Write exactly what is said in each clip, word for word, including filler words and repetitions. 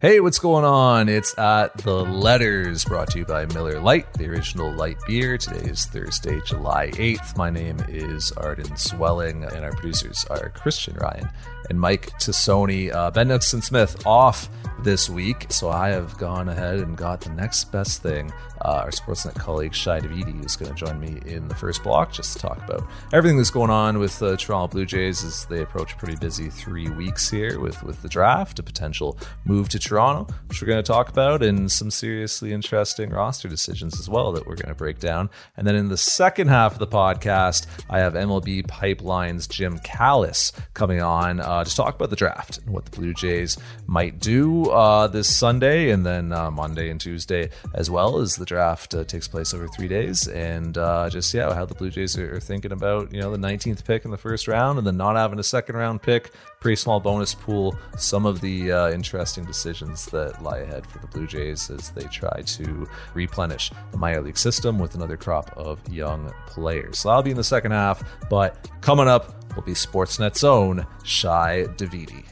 Hey, what's going on? It's at The Letters, brought to you by Miller Lite, the original light beer. Today is Thursday, July eighth. My name is Arden Swelling, and our producers are Christian Ryan and Mike Tassoni. Uh, Ben Nixon-Smith off this week, so I have gone ahead and got the next best thing. Uh, our Sportsnet colleague Shai Davidi is going to join me in the first block just to talk about everything that's going on with the Toronto Blue Jays as they approach a pretty busy three weeks here with, with the draft, a potential move to Toronto, which we're going to talk about, and some seriously interesting roster decisions as well that we're going to break down. And then in the second half of the podcast, I have M L B Pipeline's Jim Callis coming on uh, to talk about the draft and what the Blue Jays might do uh, this Sunday and then uh, Monday and Tuesday, as well as the draft uh, takes place over three days. And uh, just, yeah, how the Blue Jays are, are thinking about, you know, the nineteenth pick in the first round and then not having a second round pick, pretty small bonus pool, some of the uh, interesting decisions that lie ahead for the Blue Jays as they try to replenish the minor league system with another crop of young players. So that'll be in the second half, but coming up will be Sportsnet's own Shai Davidi.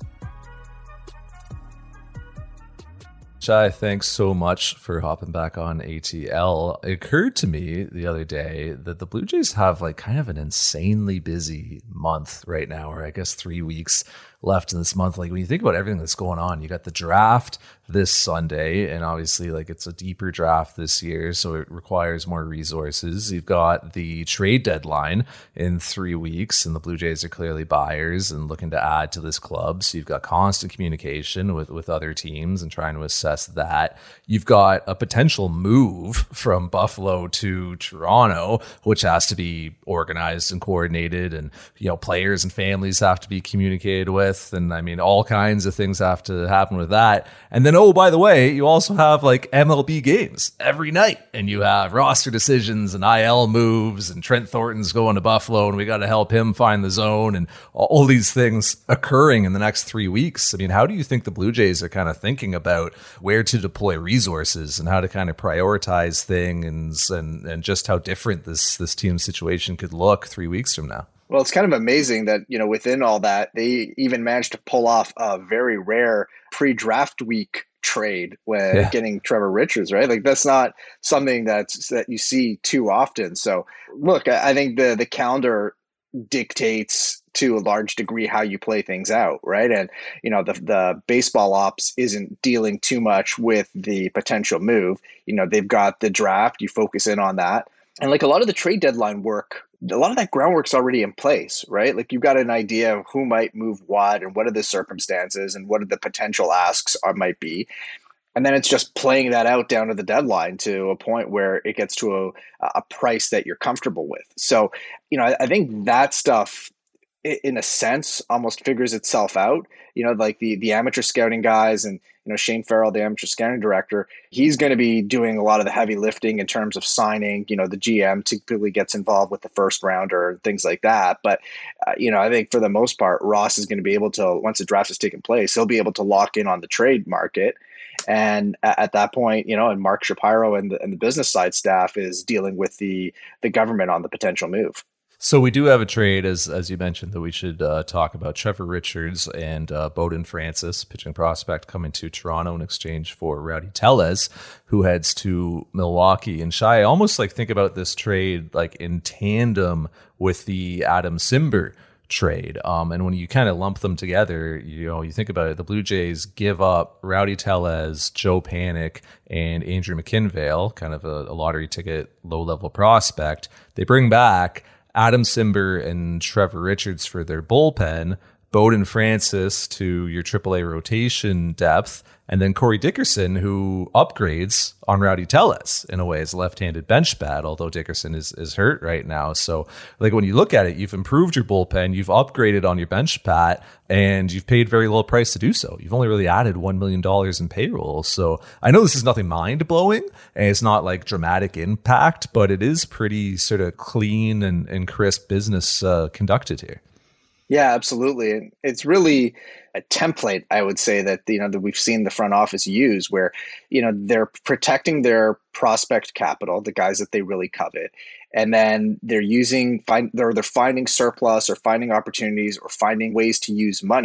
Shai, thanks so much for hopping back on A T L. It occurred to me the other day that the Blue Jays have like kind of an insanely busy month right now, or I guess three weeks left in this month. Like when you think about everything that's going on, you got the draft this Sunday, and obviously like it's a deeper draft this year, so it requires more resources. You've got the trade deadline in three weeks, and the Blue Jays are clearly buyers and looking to add to this club. So you've got constant communication with, with other teams and trying to assess that. You've got a potential move from Buffalo to Toronto, which has to be organized and coordinated, and you know, players and families have to be communicated with. And I mean, all kinds of things have to happen with that. And then, oh, by the way, you also have like M L B games every night, and you have roster decisions and I L moves, and Trent Thornton's going to Buffalo and we got to help him find the zone, and all these things occurring in the next three weeks. I mean, how do you think the Blue Jays are kind of thinking about where to deploy resources and how to kind of prioritize things, and, and just how different this, this team situation could look three weeks from now? Well, it's kind of amazing that, you know, within all that, they even managed to pull off a very rare pre-draft week trade when yeah. getting Trevor Richards, right? Like that's not something that's that you see too often. So look, I think the the calendar dictates to a large degree how you play things out, right? And you know, the the baseball ops isn't dealing too much with the potential move. You know, they've got the draft, you focus in on that. And like a lot of the trade deadline work, a lot of that groundwork's already in place, right? Like you've got an idea of who might move what and what are the circumstances and what are the potential asks are, might be. And then it's just playing that out down to the deadline to a point where it gets to a, a price that you're comfortable with. So, you know, I, I think that stuff, in a sense, almost figures itself out. You know, like the the amateur scouting guys and, you know, Shane Farrell, the amateur scouting director, he's going to be doing a lot of the heavy lifting in terms of signing. You know, the G M typically gets involved with the first rounder and things like that. But, uh, you know, I think for the most part, Ross is going to be able to, once the draft has taken place, he'll be able to lock in on the trade market. And at that point, you know, and Mark Shapiro and the, and the business side staff is dealing with the the government on the potential move. So we do have a trade, as as you mentioned, that we should uh, talk about. Trevor Richards and uh, Bowden Francis, pitching prospect, coming to Toronto in exchange for Rowdy Tellez, who heads to Milwaukee. And Shai, I almost like think about this trade like in tandem with the Adam Cimber trade. Um, and when you kind of lump them together, you know, you think about it, the Blue Jays give up Rowdy Tellez, Joe Panik, and Andrew McKinvale, kind of a, a lottery ticket, low-level prospect. They bring back Adam Cimber and Trevor Richards for their bullpen, Bowden Francis to your triple A rotation depth, and then Corey Dickerson, who upgrades on Rowdy Tellez in a way as a left-handed bench bat, although Dickerson is, is hurt right now. So like when you look at it, you've improved your bullpen, you've upgraded on your bench bat, and you've paid very low price to do so. You've only really added one million dollars in payroll. So I know this is nothing mind-blowing, and it's not like dramatic impact, but it is pretty sort of clean and, and crisp business uh, conducted here. Yeah, absolutely. And it's really a template, I would say, that, you know, that we've seen the front office use where, you know, they're protecting their prospect capital, the guys that they really covet. And then they're using, find, they're, they're finding surplus or finding opportunities or finding ways to use money.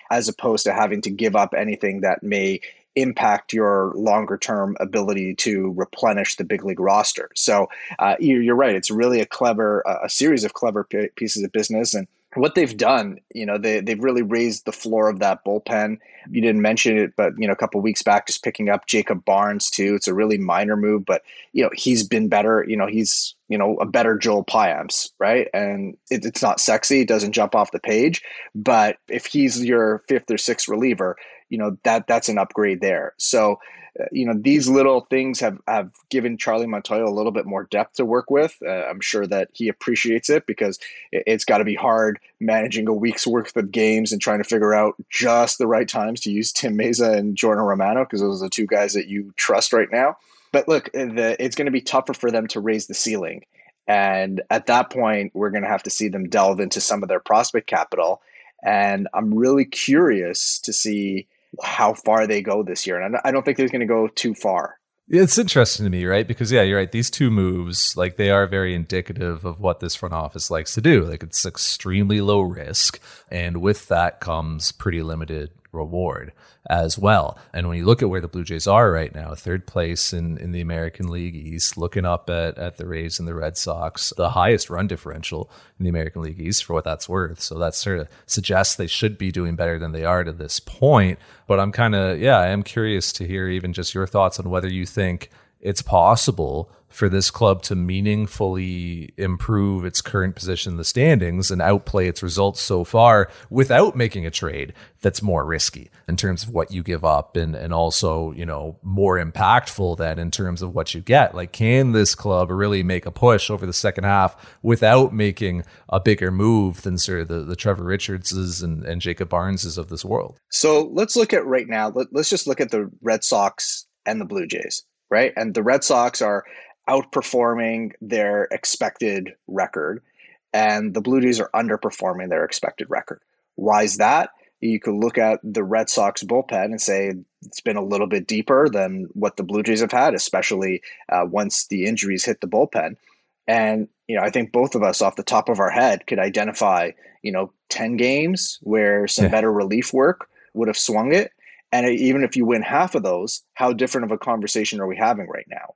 as opposed to having to give up anything that may impact your longer term ability to replenish the big league roster. So uh, you're, you're right. It's really a clever, uh, a series of clever p- pieces of business. And what they've done, you know, they, they've really raised the floor of that bullpen. You didn't mention it, but, you know, a couple of weeks back, just picking up Jacob Barnes too. It's a really minor move, but, you know, he's been better. You know, he's, you know, a better Joel Payamps, right? And it, it's not sexy. It doesn't jump off the page, but if he's your fifth or sixth reliever, you know, that that's an upgrade there. So, uh, you know, these little things have, have given Charlie Montoyo a little bit more depth to work with. Uh, I'm sure that he appreciates it because it, it's got to be hard managing a week's worth of games and trying to figure out just the right times to use Tim Meza and Jordan Romano, because those are the two guys that you trust right now. But look, the, it's going to be tougher for them to raise the ceiling. And at that point, we're going to have to see them delve into some of their prospect capital. And I'm really curious to see how far they go this year. And I don't think they're going to go too far. It's interesting to me, right? Because, yeah, you're right. These two moves, like, they are very indicative of what this front office likes to do. Like, it's extremely low risk. And with that comes pretty limited reward as well. And when you look at where the Blue Jays are right now, third place in, in the American League East, looking up at, at the Rays and the Red Sox, the highest run differential in the American League East for what that's worth. So that sort of suggests they should be doing better than they are to this point. But I'm kind of, yeah, I am curious to hear even just your thoughts on whether you think it's possible for this club to meaningfully improve its current position in the standings and outplay its results so far without making a trade that's more risky in terms of what you give up and, and also, you know, more impactful than in terms of what you get. Like, can this club really make a push over the second half without making a bigger move than sort of the, the Trevor Richardses and, and Jacob Barneses of this world? So let's look at right now. Let, let's just look at the Red Sox and the Blue Jays, right? And the Red Sox are outperforming their expected record, and the Blue Jays are underperforming their expected record. Why is that? You could look at the Red Sox bullpen and say it's been a little bit deeper than what the Blue Jays have had, especially uh, once the injuries hit the bullpen. And, you know, I think both of us off the top of our head could identify, you know, ten games where some yeah. better relief work would have swung it. And even if you win half of those, how different of a conversation are we having right now?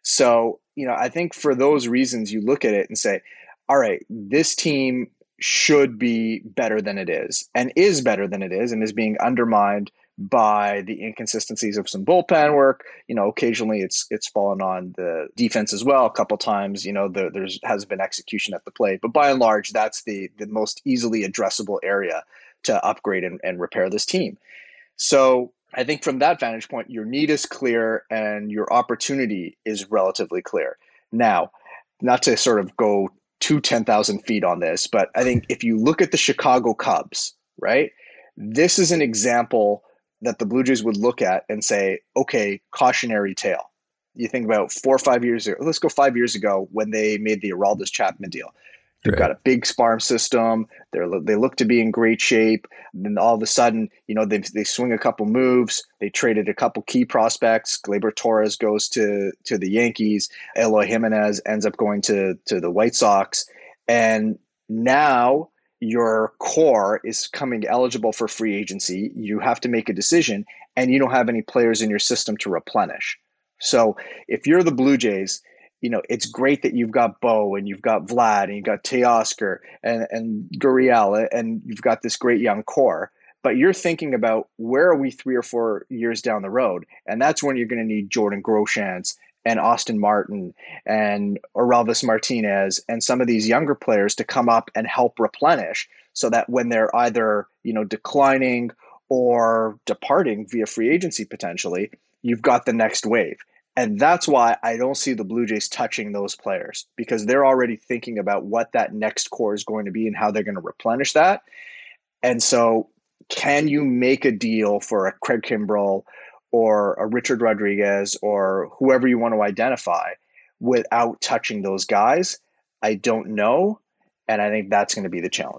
So, you know, I think for those reasons, you look at it and say, all right, this team should be better than it is and is better than it is and is being undermined by the inconsistencies of some bullpen work. You know, occasionally it's it's fallen on the defense as well. A couple times, you know, there there's has been execution at the plate. But by and large, that's the, the most easily addressable area to upgrade and, and repair this team. So I think from that vantage point, your need is clear and your opportunity is relatively clear. Now, not to sort of go to ten thousand feet on this, but I think if you look at the Chicago Cubs, right, this is an example that the Blue Jays would look at and say, okay, cautionary tale. You think about four or five years ago, let's go five years ago when they made the Aroldis Chapman deal. They've right. got a big farm system. They're they look to be in great shape. And then all of a sudden, you know, they they swing a couple moves. They traded a couple key prospects. Gleyber Torres goes to to the Yankees. Eloy Jimenez ends up going to to the White Sox. And now your core is coming eligible for free agency. You have to make a decision, and you don't have any players in your system to replenish. So if you're the Blue Jays, you know, it's great that you've got Bo and you've got Vlad and you've got Teoscar and, and Gurriel and you've got this great young core, but you're thinking about where are we three or four years down the road? And that's when you're going to need Jordan Groshans and Austin Martin and Orelvis Martinez and some of these younger players to come up and help replenish so that when they're either, you know, declining or departing via free agency potentially, you've got the next wave. And that's why I don't see the Blue Jays touching those players, because they're already thinking about what that next core is going to be and how they're going to replenish that. And so can you make a deal for a Craig Kimbrell or a Richard Rodriguez or whoever you want to identify without touching those guys? I don't know. And I think that's going to be the challenge.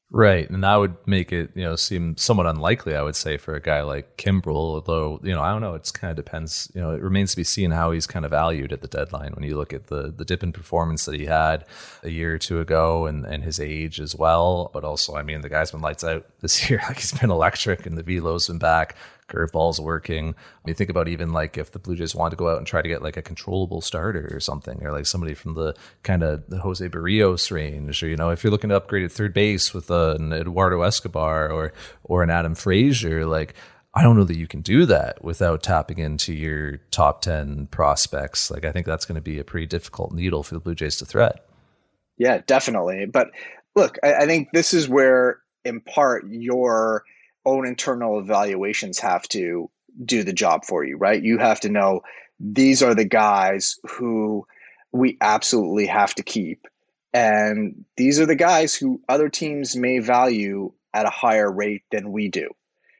Right. And that would make it, you know, seem somewhat unlikely, I would say, for a guy like Kimbrel, although, you know, I don't know, it's kind of depends, you know, it remains to be seen how he's kind of valued at the deadline when you look at the the dip in performance that he had a year or two ago and, and his age as well. But also, I mean, the guy's been lights out this year. Like he's been electric and the velo's been back. Curveball's working. I mean, think about even like if the Blue Jays wanted to go out and try to get like a controllable starter or something, or like somebody from the kind of the Jose Barrios range, or, you know, if you're looking to upgrade at third base with uh, an Eduardo Escobar or or an Adam Frazier, like I don't know that you can do that without tapping into your top ten prospects. Like I think that's going to be a pretty difficult needle for the Blue Jays to thread. Yeah, definitely. But look, I, I think this is where, in part, your own internal evaluations have to do the job for you, right? You have to know these are the guys who we absolutely have to keep. And these are the guys who other teams may value at a higher rate than we do.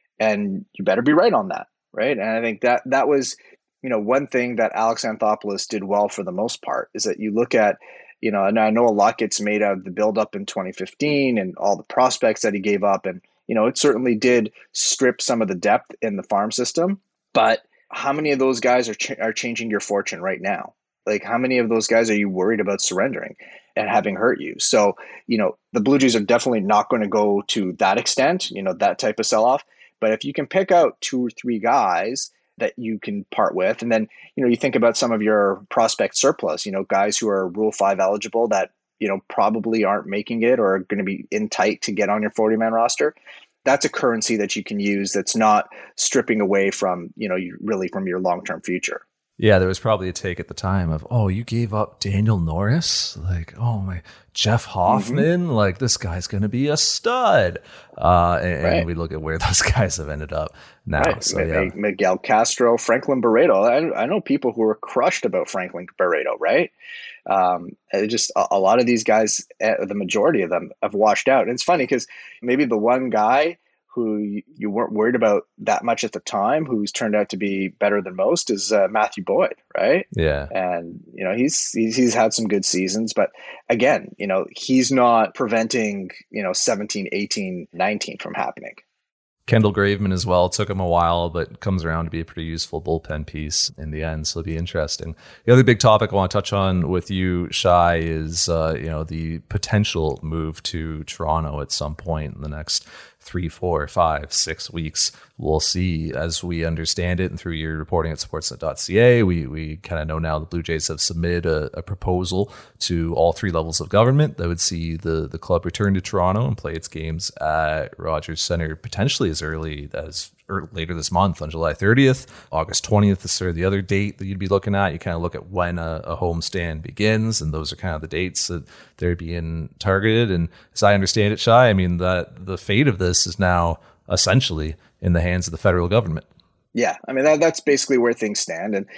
And you better be right on that, right? And I think that that was, you know, one thing that Alex Anthopoulos did well for the most part is that you look at, you know, and I know a lot gets made out of the buildup in twenty fifteen and all the prospects that he gave up. And, you know, it certainly did strip some of the depth in the farm system. But how many of those guys are ch- are changing your fortune right now? Like, how many of those guys are you worried about surrendering and having hurt you? So, you know, the Blue Jays are definitely not going to go to that extent, you know, that type of sell-off. But if you can pick out two or three guys that you can part with, and then, you know, you think about some of your prospect surplus, you know, guys who are Rule five eligible that, you know, probably aren't making it or are going to be in tight to get on your forty-man roster. That's a currency that you can use that's not stripping away from, you know, you really from your long-term future. Yeah, there was probably a take at the time of, oh, you gave up Daniel Norris? Like, oh my, Jeff Hoffman? Mm-hmm. Like, this guy's going to be a stud. Uh, and, right. and we look at where those guys have ended up now. Right. So, yeah. Miguel Castro, Franklin Barreto. I, I know people who were crushed about Franklin Barreto, right? Um, it just a, a lot of these guys, the majority of them have washed out. And it's funny because maybe the one guy who you weren't worried about that much at the time, who's turned out to be better than most, is uh, Matthew Boyd, right? Yeah. And, you know, he's, he's he's had some good seasons, but again, you know, he's not preventing, you know, seventeen, eighteen, nineteen from happening. Kendall Graveman as well. It took him a while, but comes around to be a pretty useful bullpen piece in the end. So it'll be interesting. The other big topic I want to touch on with you, Shai, is uh, you know, the potential move to Toronto at some point in the next three, four, five, six weeks. We'll see as we understand it. And through your reporting at sportsnet dot c a, we we kind of know now the Blue Jays have submitted a, a proposal to all three levels of government that would see the, the club return to Toronto and play its games at Rogers Centre potentially as early as or later this month on July thirtieth. August twentieth is sort of the other date that you'd be looking at. You kind of look at when a, a homestand begins, and those are kind of the dates that they're being targeted. And as I understand it, Shai, I mean, that the fate of this is now essentially in the hands of the federal government. Yeah, I mean, that, that's basically where things stand. And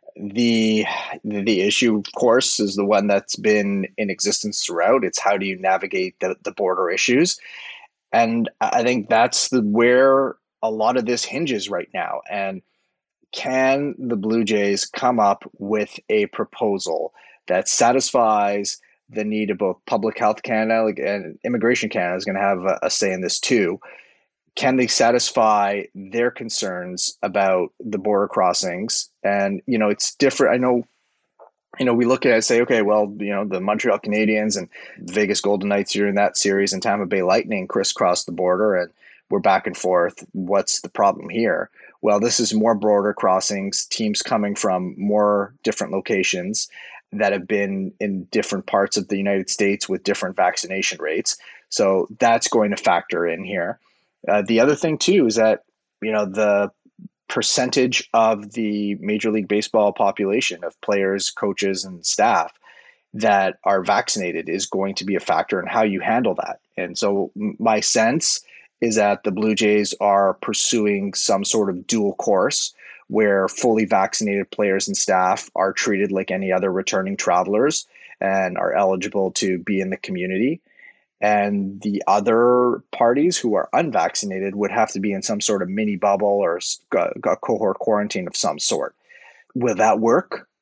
the the issue, of course, is the one that's been in existence throughout. It's how do you navigate the, the border issues? And I think that's the where a lot of this hinges right now. And can the Blue Jays come up with a proposal that satisfies the need of both Public Health Canada, like, and Immigration Canada is going to have a, a say in this too. Can they satisfy their concerns about the border crossings? And, you know, it's different. I know, you know, we look at it and say, okay, well, you know, the Montreal Canadiens and Vegas Golden Knights are in that series and Tampa Bay Lightning crisscross the border and we're back and forth. What's the problem here? Well, this is more border crossings, teams coming from more different locations that have been in different parts of the United States with different vaccination rates. So that's going to factor in here. Uh, the other thing, too, is that, you know, the percentage of the Major League Baseball population of players, coaches, and staff that are vaccinated is going to be a factor in how you handle that. And so my sense is that the Blue Jays are pursuing some sort of dual course where fully vaccinated players and staff are treated like any other returning travelers and are eligible to be in the community. And the other parties who are unvaccinated would have to be in some sort of mini bubble or a cohort quarantine of some sort. Will that work?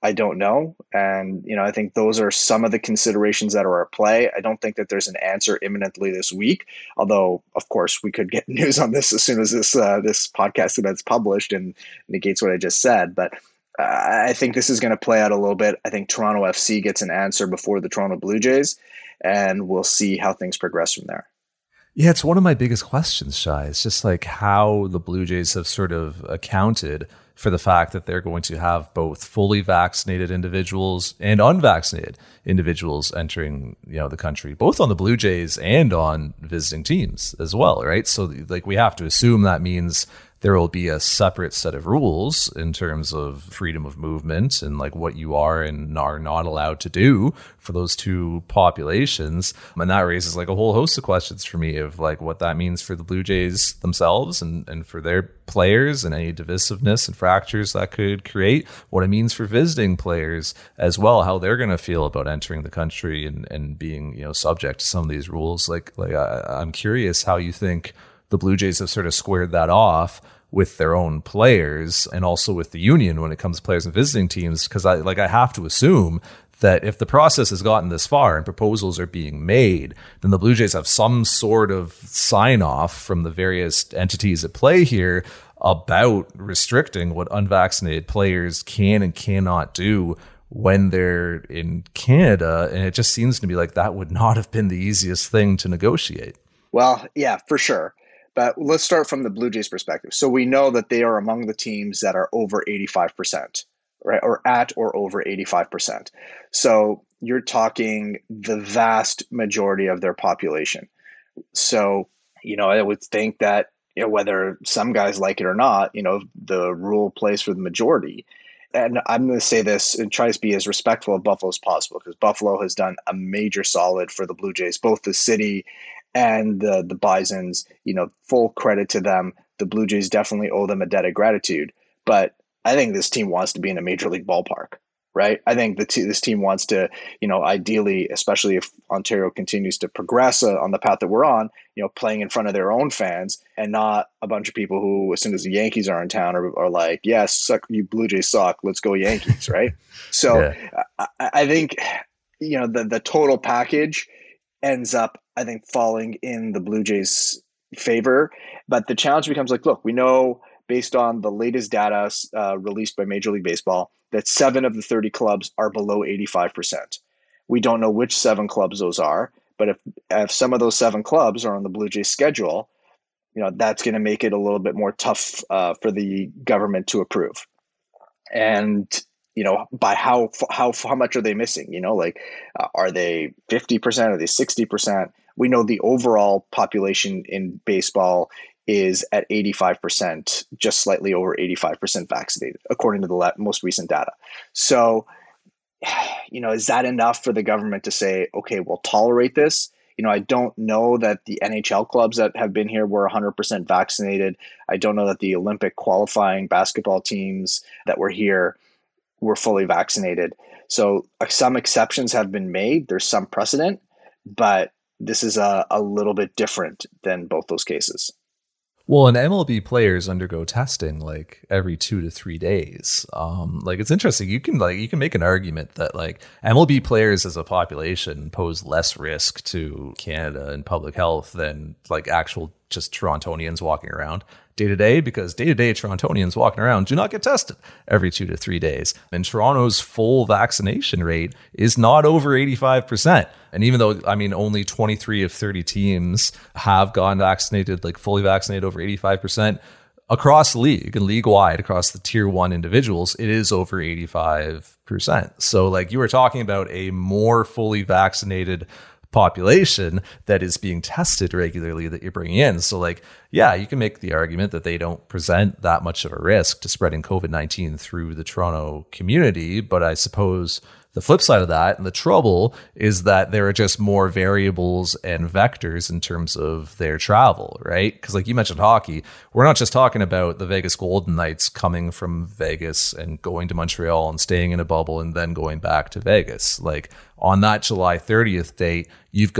I don't know. And, you know, I think those are some of the considerations that are at play. I don't think that there's an answer imminently this week, although, of course, we could get news on this as soon as this uh, this podcast event's published and negates what I just said. But uh, I think this is going to play out a little bit. I think Toronto F C gets an answer before the Toronto Blue Jays, and we'll see how things progress from there. Yeah, it's one of my biggest questions, Shai. It's just like how the Blue Jays have sort of accounted for the fact that they're going to have both fully vaccinated individuals and unvaccinated individuals entering, you know, the country, both on the Blue Jays and on visiting teams as well, right? So like we have to assume that means there will be a separate set of rules in terms of freedom of movement and like what you are and are not allowed to do for those two populations. And that raises like a whole host of questions for me of like what that means for the Blue Jays themselves and, and for their players and any divisiveness and fractures that could create, what it means for visiting players as well, how they're going to feel about entering the country and, and being, you know, subject to some of these rules. Like, like I, I'm curious how you think the Blue Jays have sort of squared that off with their own players and also with the union when it comes to players and visiting teams. Because I like I have to assume that if the process has gotten this far and proposals are being made, then the Blue Jays have some sort of sign off from the various entities at play here about restricting what unvaccinated players can and cannot do when they're in Canada. And it just seems to me like that would not have been the easiest thing to negotiate. Well, yeah, for sure. But let's start from the Blue Jays perspective. So we know that they are among the teams that are over eighty-five percent, right? Or at or over eighty-five percent. So you're talking the vast majority of their population. So, you know, I would think that, you know, whether some guys like it or not, you know, the rule plays for the majority. And I'm going to say this and try to be as respectful of Buffalo as possible, because Buffalo has done a major solid for the Blue Jays, both the city and the the Bisons. You know, full credit to them. The Blue Jays definitely owe them a debt of gratitude. But I think this team wants to be in a major league ballpark, right? I think the t- this team wants to, you know, ideally, especially if Ontario continues to progress uh, on the path that we're on, you know, playing in front of their own fans and not a bunch of people who, as soon as the Yankees are in town, are, are like, yes, suck, you Blue Jays suck, let's go Yankees, right? So yeah. I, I think, you know, the the total package ends up, I think, falling in the Blue Jays' favor. But the challenge becomes like, look, we know based on the latest data uh, released by Major League Baseball that seven of the thirty clubs are below eighty-five percent. We don't know which seven clubs those are, but if, if some of those seven clubs are on the Blue Jays schedule, you know, that's going to make it a little bit more tough uh, for the government to approve. And you know, by how how how much are they missing? You know, like, uh, are they fifty percent? Are they sixty percent? We know the overall population in baseball is at eighty-five percent, just slightly over eighty-five percent vaccinated, according to the most recent data. So, you know, is that enough for the government to say, okay, we'll tolerate this? You know, I don't know that the N H L clubs that have been here were one hundred percent vaccinated. I don't know that the Olympic qualifying basketball teams that were here were fully vaccinated. So uh, some exceptions have been made. There's some precedent, but this is a, a little bit different than both those cases. Well, and M L B players undergo testing like every two to three days. Um, like it's interesting. You can like you can make an argument that like M L B players as a population pose less risk to Canada and public health than like actual just Torontonians walking around day to day, because day to day Torontonians walking around do not get tested every two to three days. And Toronto's full vaccination rate is not over eighty-five percent. And even though, I mean, only twenty-three of thirty teams have gone vaccinated, like fully vaccinated over eighty-five percent across the league and league wide across the tier one individuals, it is over eighty-five percent. So like you were talking about a more fully vaccinated population that is being tested regularly that you're bringing in. So like, yeah, you can make the argument that they don't present that much of a risk to spreading COVID nineteen through the Toronto community. But I suppose the flip side of that, and the trouble, is that there are just more variables and vectors in terms of their travel, right? Because like you mentioned hockey, we're not just talking about the Vegas Golden Knights coming from Vegas and going to Montreal and staying in a bubble and then going back to Vegas. Like on that July thirtieth date, you've got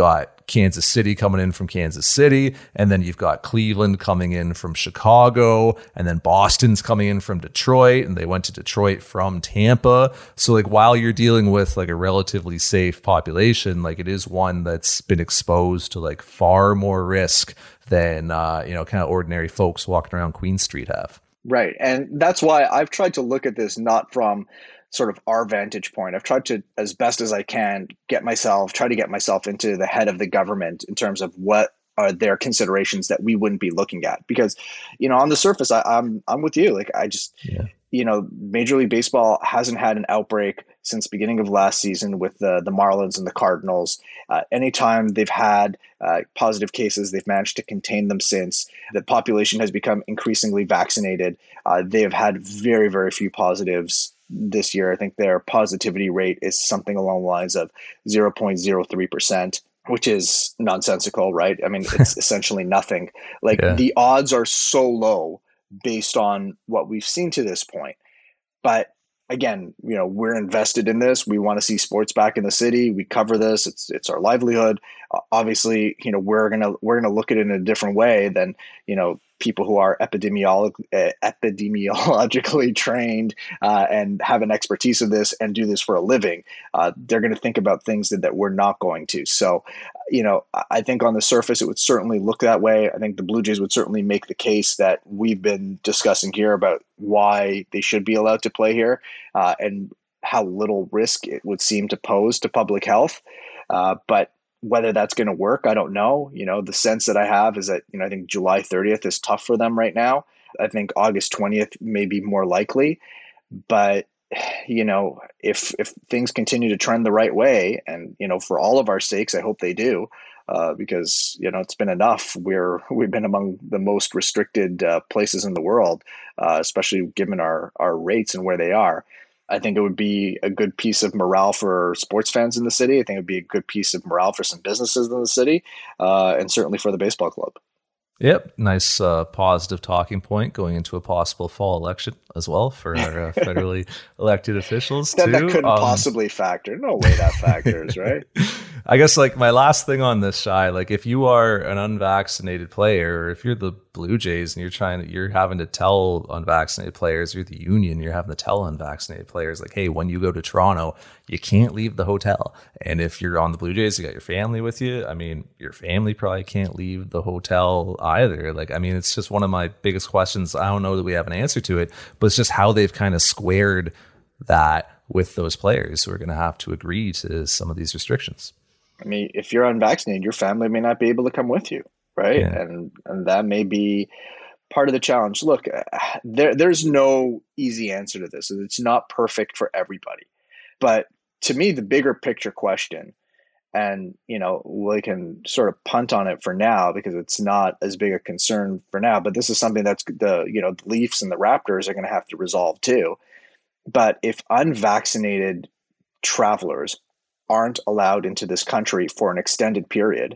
Kansas City coming in from Kansas City, and then you've got Cleveland coming in from Chicago, and then Boston's coming in from Detroit, and they went to Detroit from Tampa. So like while you're dealing with like a relatively safe population, like it is one that's been exposed to like far more risk than uh, you know, kind of ordinary folks walking around Queen Street have. Right. And that's why I've tried to look at this not from sort of our vantage point. I've tried to, as best as I can, get myself, try to get myself into the head of the government in terms of what are their considerations that we wouldn't be looking at. Because, you know, on the surface, I, I'm I'm with you. Like, I just, yeah. you know, Major League Baseball hasn't had an outbreak since beginning of last season with the, the Marlins and the Cardinals. Uh, anytime they've had uh, positive cases, they've managed to contain them since. The population has become increasingly vaccinated. Uh, they have had very, very few positives this year. I think their positivity rate is something along the lines of zero point zero three percent, which is nonsensical, right? I mean, it's essentially nothing. Like yeah. the odds are so low based on what we've seen to this point. But again, you know, we're invested in this. We want to see sports back in the city. We cover this. It's it's our livelihood. Uh, obviously, you know, we're gonna we're gonna look at it in a different way than, you know, people who are epidemiolog- uh, epidemiologically trained uh, and have an expertise of this and do this for a living. Uh, they're going to think about things that, that we're not going to. So, you know, I think on the surface, it would certainly look that way. I think the Blue Jays would certainly make the case that we've been discussing here about why they should be allowed to play here uh, and how little risk it would seem to pose to public health. Uh, but whether that's going to work, I don't know. You know, the sense that I have is that, you know, I think July thirtieth is tough for them right now. I think August twentieth may be more likely. But, you know, if if things continue to trend the right way, and, you know, for all of our sakes, I hope they do, uh, because, you know, it's been enough. We're, we've been among the most restricted uh, places in the world, uh, especially given our, our rates and where they are. I think it would be a good piece of morale for sports fans in the city. I think it would be a good piece of morale for some businesses in the city, uh, and certainly for the baseball club. Yep. Nice uh, positive talking point going into a possible fall election as well for our uh, federally elected officials that, too. That couldn't um, possibly factor. No way that factors, right? I guess like my last thing on this, Shai, like if you are an unvaccinated player, or if you're the Blue Jays and you're trying to, you're having to tell unvaccinated players, you're the union, you're having to tell unvaccinated players like, hey, when you go to Toronto, you can't leave the hotel. And if you're on the Blue Jays, you got your family with you. I mean, your family probably can't leave the hotel either. Like, I mean, it's just one of my biggest questions. I don't know that we have an answer to it, but it's just how they've kind of squared that with those players who are going to have to agree to some of these restrictions. I mean, if you're unvaccinated, your family may not be able to come with you, right? Yeah. And and that may be part of the challenge. Look, there there's no easy answer to this. It's not perfect for everybody. But to me, the bigger picture question, and, you know, we can sort of punt on it for now because it's not as big a concern for now, but this is something that's the, you know, the Leafs and the Raptors are going to have to resolve too. But if unvaccinated travelers aren't allowed into this country for an extended period,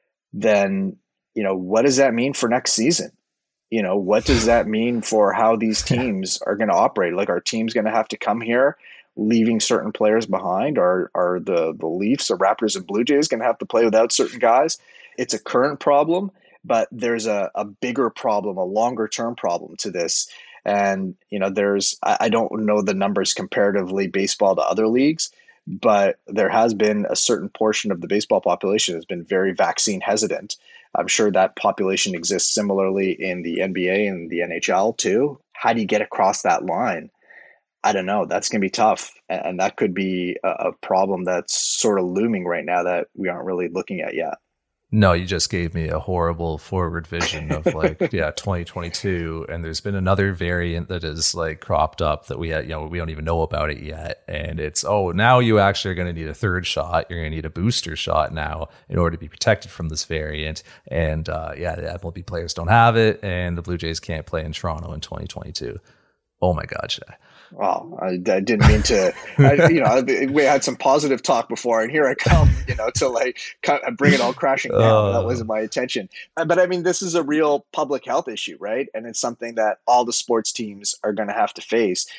then, you know, what does that mean for next season? You know, what does that mean for how these teams are going to operate? Like, are teams going to have to come here leaving certain players behind? Are are the, the Leafs, the Raptors, and Blue Jays going to have to play without certain guys? It's a current problem, but there's a, a bigger problem, a longer term problem to this. And, you know, there's, I, I don't know the numbers comparatively baseball to other leagues, but there has been a certain portion of the baseball population has been very vaccine hesitant. I'm sure that population exists similarly in the N B A and the N H L too. How do you get across that line? I don't know. That's going to be tough. And that could be a, a problem that's sort of looming right now that we aren't really looking at yet. No, you just gave me a horrible forward vision of like, yeah, twenty twenty-two. And there's been another variant that is like cropped up that we had, you know, we don't even know about it yet. And it's, oh, now you actually are going to need a third shot. You're going to need a booster shot now in order to be protected from this variant. And uh, yeah, the M L B players don't have it. And the Blue Jays can't play in Toronto in twenty twenty-two. Oh my God, Shai. Well, I, I didn't mean to, I, you know, we had some positive talk before, and here I come, you know, to like bring it all crashing down. Uh, that wasn't my intention. But I mean, this is a real public health issue, right? And it's something that all the sports teams are going to have to face.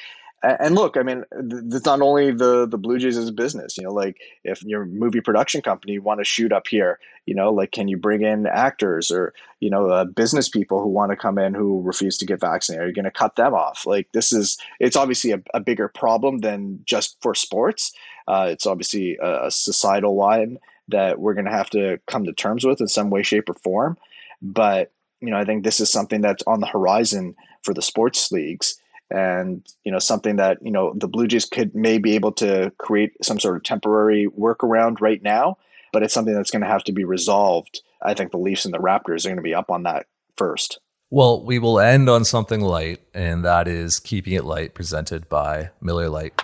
And look, I mean, it's not only the the Blue Jays as a business. You know, like if your movie production company want to shoot up here, you know, like can you bring in actors or you know uh, business people who want to come in who refuse to get vaccinated? Are you going to cut them off? Like this is it's obviously a, a bigger problem than just for sports. Uh, it's obviously a, a societal one that we're going to have to come to terms with in some way, shape, or form. But you know, I think this is something that's on the horizon for the sports leagues. And, you know, something that, you know, the Blue Jays could may be able to create some sort of temporary workaround right now, but it's something that's going to have to be resolved. I think the Leafs and the Raptors are going to be up on that first. Well, we will end on something light, and that is Keeping It Light, presented by Miller Lite.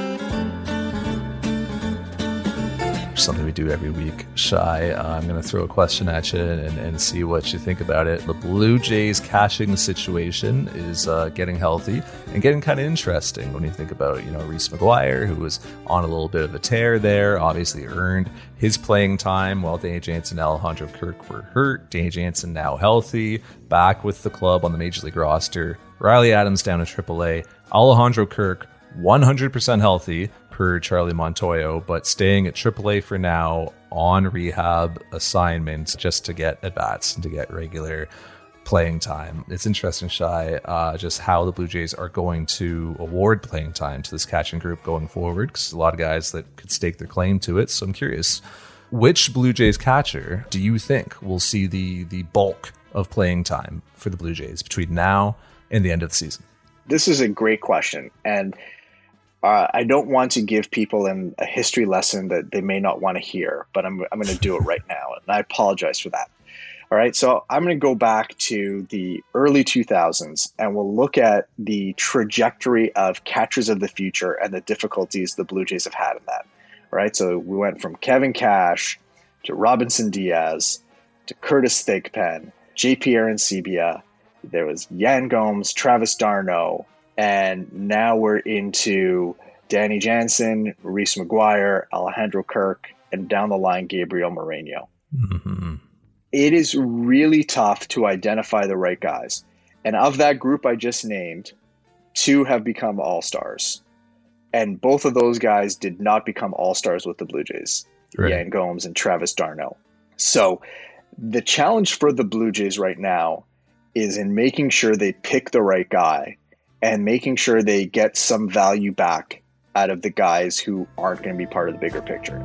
Something we do every week. Shai, uh, I'm going to throw a question at you and, and see what you think about it. The Blue Jays catching situation is uh, getting healthy and getting kind of interesting when you think about, you know, Reese McGuire, who was on a little bit of a tear there, obviously earned his playing time while Danny Jansen and Alejandro Kirk were hurt. Danny Jansen now healthy, back with the club on the Major League roster. Riley Adams down to triple A. Alejandro Kirk, one hundred percent healthy, per Charlie Montoyo, but staying at triple A for now on rehab assignments just to get at-bats and to get regular playing time. It's interesting, Shai, uh, just how the Blue Jays are going to award playing time to this catching group going forward, because a lot of guys that could stake their claim to it. So I'm curious, which Blue Jays catcher do you think will see the the bulk of playing time for the Blue Jays between now and the end of the season? This is a great question. And Uh, I don't want to give people an, a history lesson that they may not want to hear, but I'm I'm going to do it right now, and I apologize for that. All right, so I'm going to go back to the early two thousands, and we'll look at the trajectory of catchers of the future and the difficulties the Blue Jays have had in that. All right, so we went from Kevin Cash to Robinson Diaz to Curtis Thigpen, J P Arencibia. There was Yan Gomes, Travis d'Arnaud. And now we're into Danny Jansen, Reese McGuire, Alejandro Kirk, and down the line, Gabriel Moreno. Mm-hmm. It is really tough to identify the right guys. And of that group I just named, two have become all-stars. And both of those guys did not become all-stars with the Blue Jays, right. Yan Gomes and Travis d'Arnaud. So the challenge for the Blue Jays right now is in making sure they pick the right guy and making sure they get some value back out of the guys who aren't going to be part of the bigger picture.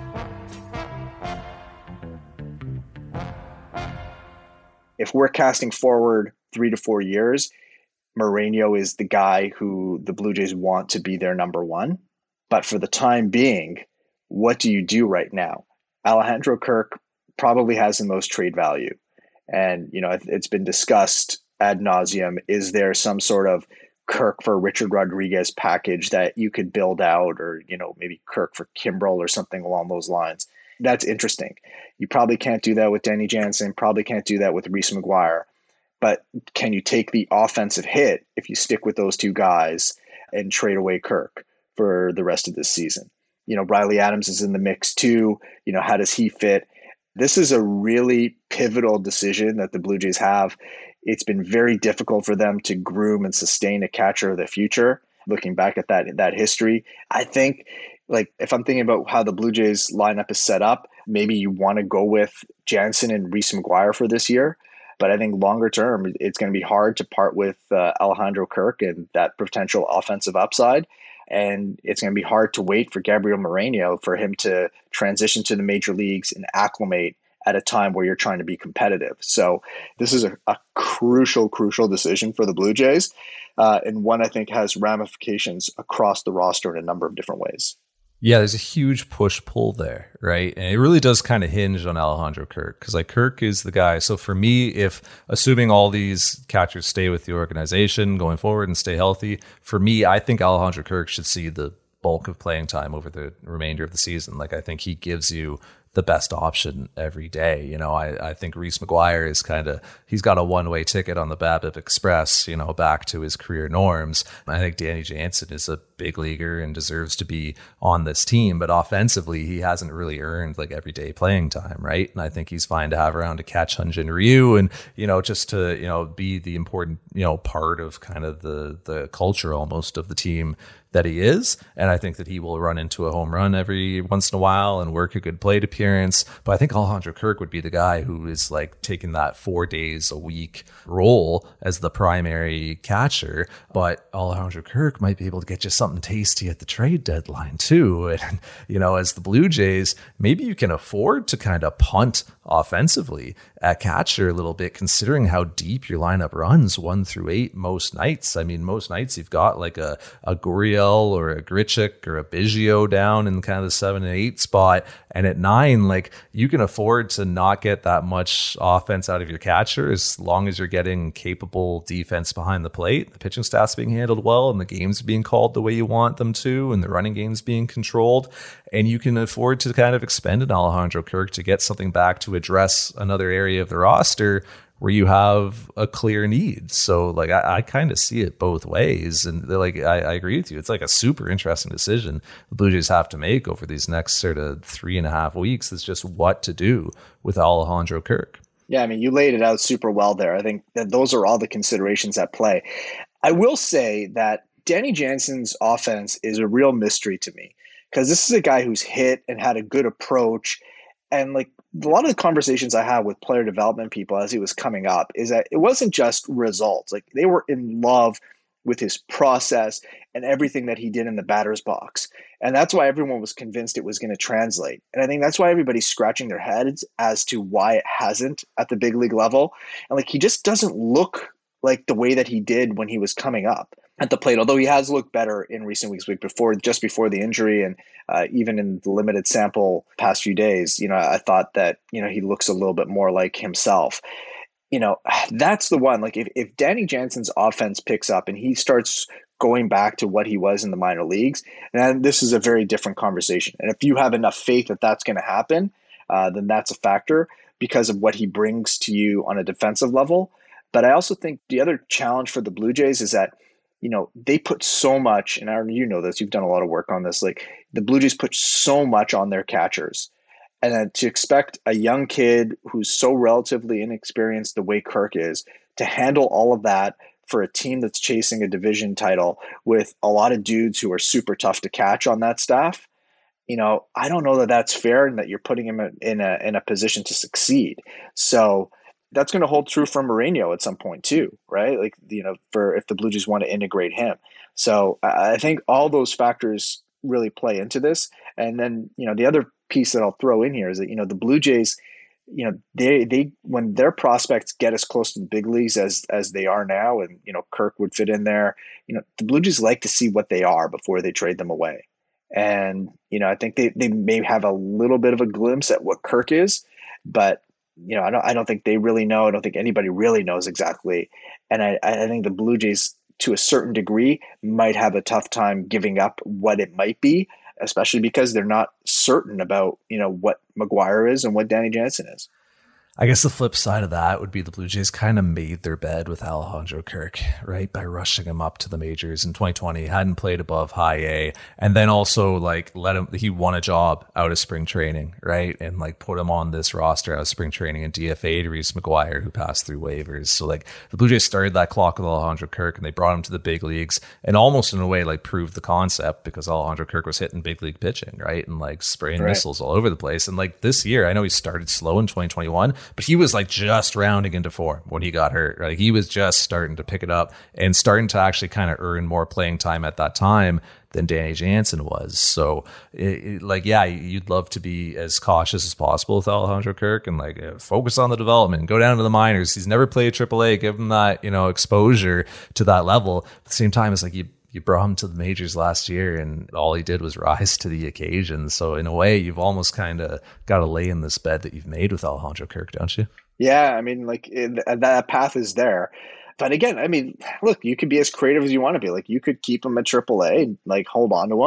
If we're casting forward three to four years, Moreno is the guy who the Blue Jays want to be their number one. But for the time being, what do you do right now? Alejandro Kirk probably has the most trade value. And, you know, it's been discussed ad nauseum. Is there some sort of Kirk for Richard Rodriguez package that you could build out, or, you know, maybe Kirk for Kimbrel or something along those lines? That's interesting. You probably can't do that with Danny Jansen, probably can't do that with Reese McGuire. But can you take the offensive hit if you stick with those two guys and trade away Kirk for the rest of this season? You know, Riley Adams is in the mix too. You know, how does he fit? This is a really pivotal decision that the Blue Jays have. It's been very difficult for them to groom and sustain a catcher of the future. Looking back at that that history, I think, like, if I'm thinking about how the Blue Jays lineup is set up, maybe you want to go with Jansen and Reese McGuire for this year. But I think longer term, it's going to be hard to part with uh, Alejandro Kirk and that potential offensive upside. And it's going to be hard to wait for Gabriel Moreno for him to transition to the major leagues and acclimate at a time where you're trying to be competitive. So this is a, a crucial, crucial decision for the Blue Jays, uh, and one I think has ramifications across the roster in a number of different ways. Yeah, there's a huge push-pull there, right? And it really does kind of hinge on Alejandro Kirk, because like Kirk is the guy. So for me, if assuming all these catchers stay with the organization going forward and stay healthy, for me, I think Alejandro Kirk should see the bulk of playing time over the remainder of the season. Like, I think he gives you the best option every day. You know, I, I think Reese McGuire is kind of, he's got a one-way ticket on the BABIP Express, you know, back to his career norms. I think Danny Jansen is a big leaguer and deserves to be on this team, but offensively, he hasn't really earned like everyday playing time, right? And I think he's fine to have around to catch Hyunjin Ryu and, you know, just to, you know, be the important, you know, part of kind of the, the culture almost of the team that he is. And I think that he will run into a home run every once in a while and work a good plate appearance. But I think Alejandro Kirk would be the guy who is like taking that four days a week role as the primary catcher. But Alejandro Kirk might be able to get you something tasty at the trade deadline too. And, you know, as the Blue Jays, maybe you can afford to kind of punt offensively at catcher a little bit, considering how deep your lineup runs one through eight most nights. I mean, most nights you've got like a, a Gurriel or a Grichuk or a Biggio down in kind of the seven and eight spot. And at nine, like you can afford to not get that much offense out of your catcher as long as you're getting capable defense behind the plate, the pitching staff's being handled well, and the games being called the way you want them to, and the running game's being controlled. And you can afford to kind of expend an Alejandro Kirk to get something back to address another area of the roster where you have a clear need. So like, I, I kind of see it both ways. And they're like, I, I agree with you. It's like a super interesting decision the Blue Jays have to make over these next sort of three and a half weeks. It's just what to do with Alejandro Kirk. Yeah, I mean, you laid it out super well there. I think that those are all the considerations at play. I will say that Danny Jansen's offense is a real mystery to me, because this is a guy who's hit and had a good approach. And like a lot of the conversations I had with player development people as he was coming up is that it wasn't just results. Like they were in love with his process and everything that he did in the batter's box. And that's why everyone was convinced it was going to translate. And I think that's why everybody's scratching their heads as to why it hasn't at the big league level. And like, he just doesn't look like the way that he did when he was coming up at the plate, although he has looked better in recent weeks, week before, just before the injury. And uh, even in the limited sample past few days, you know, I thought that, you know, he looks a little bit more like himself. You know, that's the one, like if, if Danny Jansen's offense picks up and he starts going back to what he was in the minor leagues, then this is a very different conversation. And if you have enough faith that that's going to happen, uh, then that's a factor because of what he brings to you on a defensive level. But I also think the other challenge for the Blue Jays is that, you know, they put so much, and Aaron, you know this, you've done a lot of work on this, like the Blue Jays put so much on their catchers. And then to expect a young kid who's so relatively inexperienced the way Kirk is to handle all of that for a team that's chasing a division title with a lot of dudes who are super tough to catch on that staff, you know, I don't know that that's fair and that you're putting him in a in a position to succeed. So that's going to hold true for Moreno at some point too, right? Like, you know, for if the Blue Jays want to integrate him. So I think all those factors really play into this. And then, you know, the other piece that I'll throw in here is that, you know, the Blue Jays, you know, they, they, when their prospects get as close to the big leagues as, as they are now, and, you know, Kirk would fit in there, you know, the Blue Jays like to see what they are before they trade them away. And, you know, I think they, they may have a little bit of a glimpse at what Kirk is, but, you know, I don't, I don't think they really know. I don't think anybody really knows exactly. And I, I think the Blue Jays, to a certain degree, might have a tough time giving up what it might be, especially because they're not certain about, you know, what McGuire is and what Danny Jansen is. I guess the flip side of that would be the Blue Jays kind of made their bed with Alejandro Kirk, right? By rushing him up to the majors in twenty twenty, hadn't played above high A, and then also like let him, he won a job out of spring training, right? And like put him on this roster out of spring training and D F A'd Reese McGuire, who passed through waivers. So like the Blue Jays started that clock with Alejandro Kirk and they brought him to the big leagues and almost in a way like proved the concept because Alejandro Kirk was hitting big league pitching, right? And like spraying right. missiles all over the place. And like this year, I know he started slow in twenty twenty-one, but he was like just rounding into form when he got hurt. Like he was just starting to pick it up and starting to actually kind of earn more playing time at that time than Danny Jansen was. So it, it, like, yeah, you'd love to be as cautious as possible with Alejandro Kirk and like uh, focus on the development, go down to the minors. He's never played triple A, give him that, you know, exposure to that level. At the same time, it's like you, you brought him to the majors last year and all he did was rise to the occasion. So in a way, you've almost kind of got to lay in this bed that you've made with Alejandro Kirk, don't you? Yeah, I mean, like it, that path is there. But again, I mean, look, you could be as creative as you want to be. Like you could keep him at triple A, like hold on to him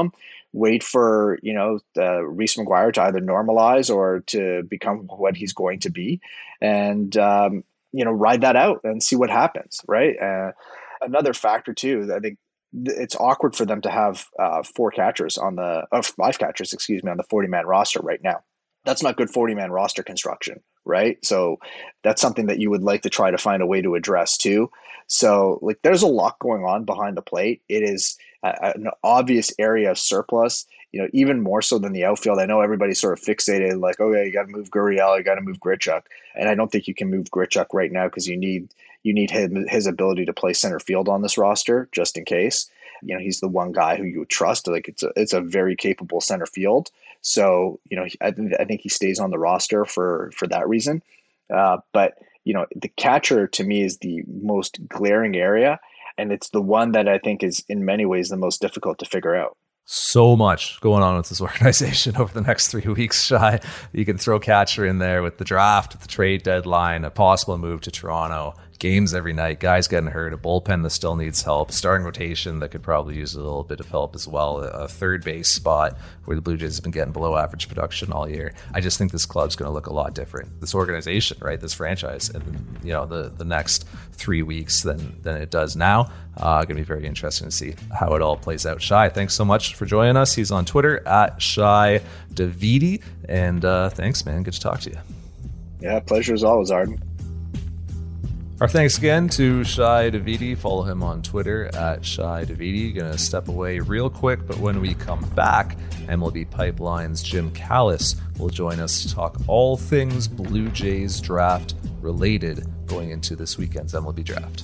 wait for, you know, uh, Reese McGuire to either normalize or to become what he's going to be, and um, you know, ride that out and see what happens. Right. Uh, another factor too, I think it's awkward for them to have uh, four catchers on the uh, five catchers, excuse me, on the forty man roster right now. That's not good forty man roster construction, right? So that's something that you would like to try to find a way to address too. So like there's a lot going on behind the plate. It is a, an obvious area of surplus, you know, even more so than the outfield. I know everybody's sort of fixated like, oh yeah, you got to move Gurriel, you got to move Grichuk. And I don't think you can move Grichuk right now because you need you need his, his ability to play center field on this roster just in case. You know, he's the one guy who you would trust. Like it's a, it's a very capable center field. So, you know, I, th- I think he stays on the roster for, for that reason. Uh, but, you know, the catcher to me is the most glaring area. And it's the one that I think is in many ways the most difficult to figure out. So much going on with this organization over the next three weeks, Shy. You can throw catcher in there with the draft, with the trade deadline, a possible move to Toronto, games every night, guys getting hurt, a bullpen that still needs help, starting rotation that could probably use a little bit of help as well, a third base spot where the Blue Jays have been getting below average production all year. I just think this club's going to look a lot different. This organization, right, this franchise, and you know the the next three weeks than than it does now. Uh, going to be very interesting to see how it all plays out. Shy, thanks so much for joining us. He's on Twitter at Shy Davidi, and uh, thanks, man. Good to talk to you. Yeah, pleasure as always, Arden. Our thanks again to Shy Davidi. Follow him on Twitter at Shy Davidi. Going to step away real quick, but when we come back, M L B Pipeline's Jim Callis will join us to talk all things Blue Jays draft related going into this weekend's M L B draft.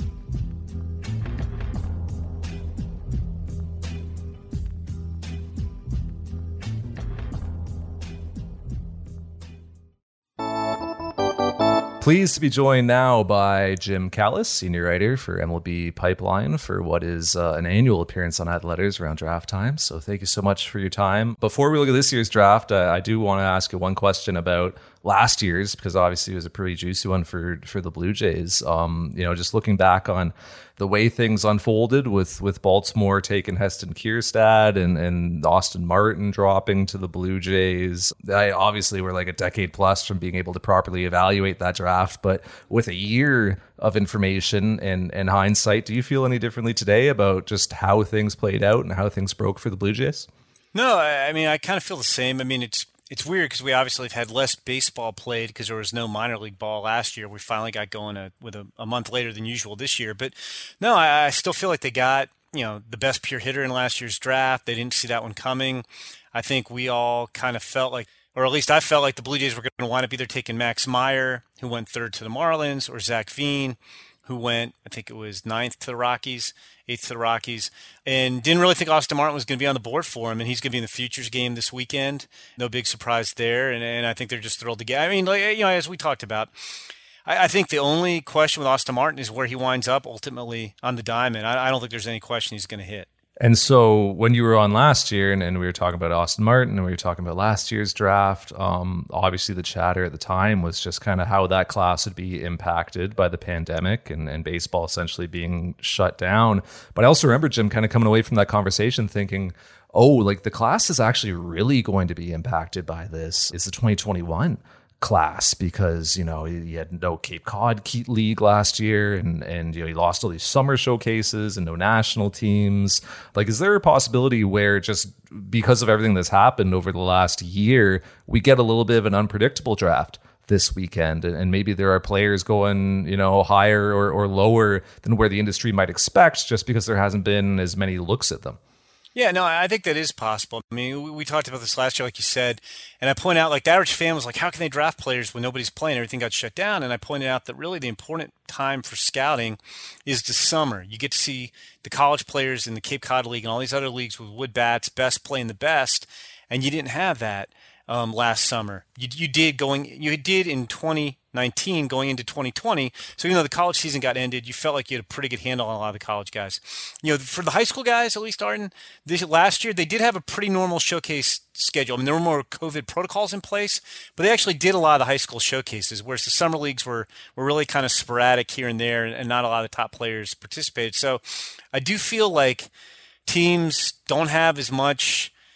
Pleased to be joined now by Jim Callis, senior writer for M L B Pipeline, for what is uh, an annual appearance on Add Letters around draft time. So thank you so much for your time. Before we look at this year's draft, uh, I do want to ask you one question about last year's, because obviously it was a pretty juicy one for for the Blue Jays. Um, you know, just looking back on the way things unfolded with with Baltimore taking Heston Kjerstad and, and Austin Martin dropping to the Blue Jays. I obviously we're like a decade plus from being able to properly evaluate that draft, but with a year of information and, and hindsight, do you feel any differently today about just how things played out and how things broke for the Blue Jays? No, I mean, I kind of feel the same. I mean, it's It's weird because we obviously have had less baseball played because there was no minor league ball last year. We finally got going a, with a, a month later than usual this year. But no, I, I still feel like they got, you know, the best pure hitter in last year's draft. They didn't see that one coming. I think we all kind of felt like, or at least I felt like the Blue Jays were going to wind up either taking Max Meyer, who went third to the Marlins, or Zach Veen, who went, I think it was ninth to the Rockies, eighth to the Rockies, and didn't really think Austin Martin was going to be on the board for him, and he's going to be in the Futures game this weekend. No big surprise there, and, and I think they're just thrilled to get. I mean, like, you know, as we talked about, I, I think the only question with Austin Martin is where he winds up ultimately on the diamond. I, I don't think there's any question he's going to hit. And so when you were on last year and, and we were talking about Austin Martin and we were talking about last year's draft, um, obviously the chatter at the time was just kind of how that class would be impacted by the pandemic and, and baseball essentially being shut down. But I also remember, Jim, kind of coming away from that conversation thinking, oh, like the class is actually really going to be impacted by this. It's the twenty twenty-one class because, you know, he had no Cape Cod League last year and, and, you know, he lost all these summer showcases and no national teams. Like, is there a possibility where just because of everything that's happened over the last year, we get a little bit of an unpredictable draft this weekend and maybe there are players going, you know, higher or, or lower than where the industry might expect just because there hasn't been as many looks at them? Yeah, no, I think that is possible. I mean, we, we talked about this last year, like you said, and I point out, like, the average fan was like, how can they draft players when nobody's playing? Everything got shut down. And I pointed out that really the important time for scouting is the summer. You get to see the college players in the Cape Cod League and all these other leagues with wood bats, best playing the best, and you didn't have that um, last summer. You, you did going, you did in twenty nineteen going into twenty twenty. So, you know, the college season got ended. You felt like you had a pretty good handle on a lot of the college guys. You know, for the high school guys, at least, Arden, this last year, they did have a pretty normal showcase schedule. I mean, there were more COVID protocols in place, but they actually did a lot of the high school showcases, whereas the summer leagues were, were really kind of sporadic here and there, and not a lot of top players participated. So I do feel like teams don't have as much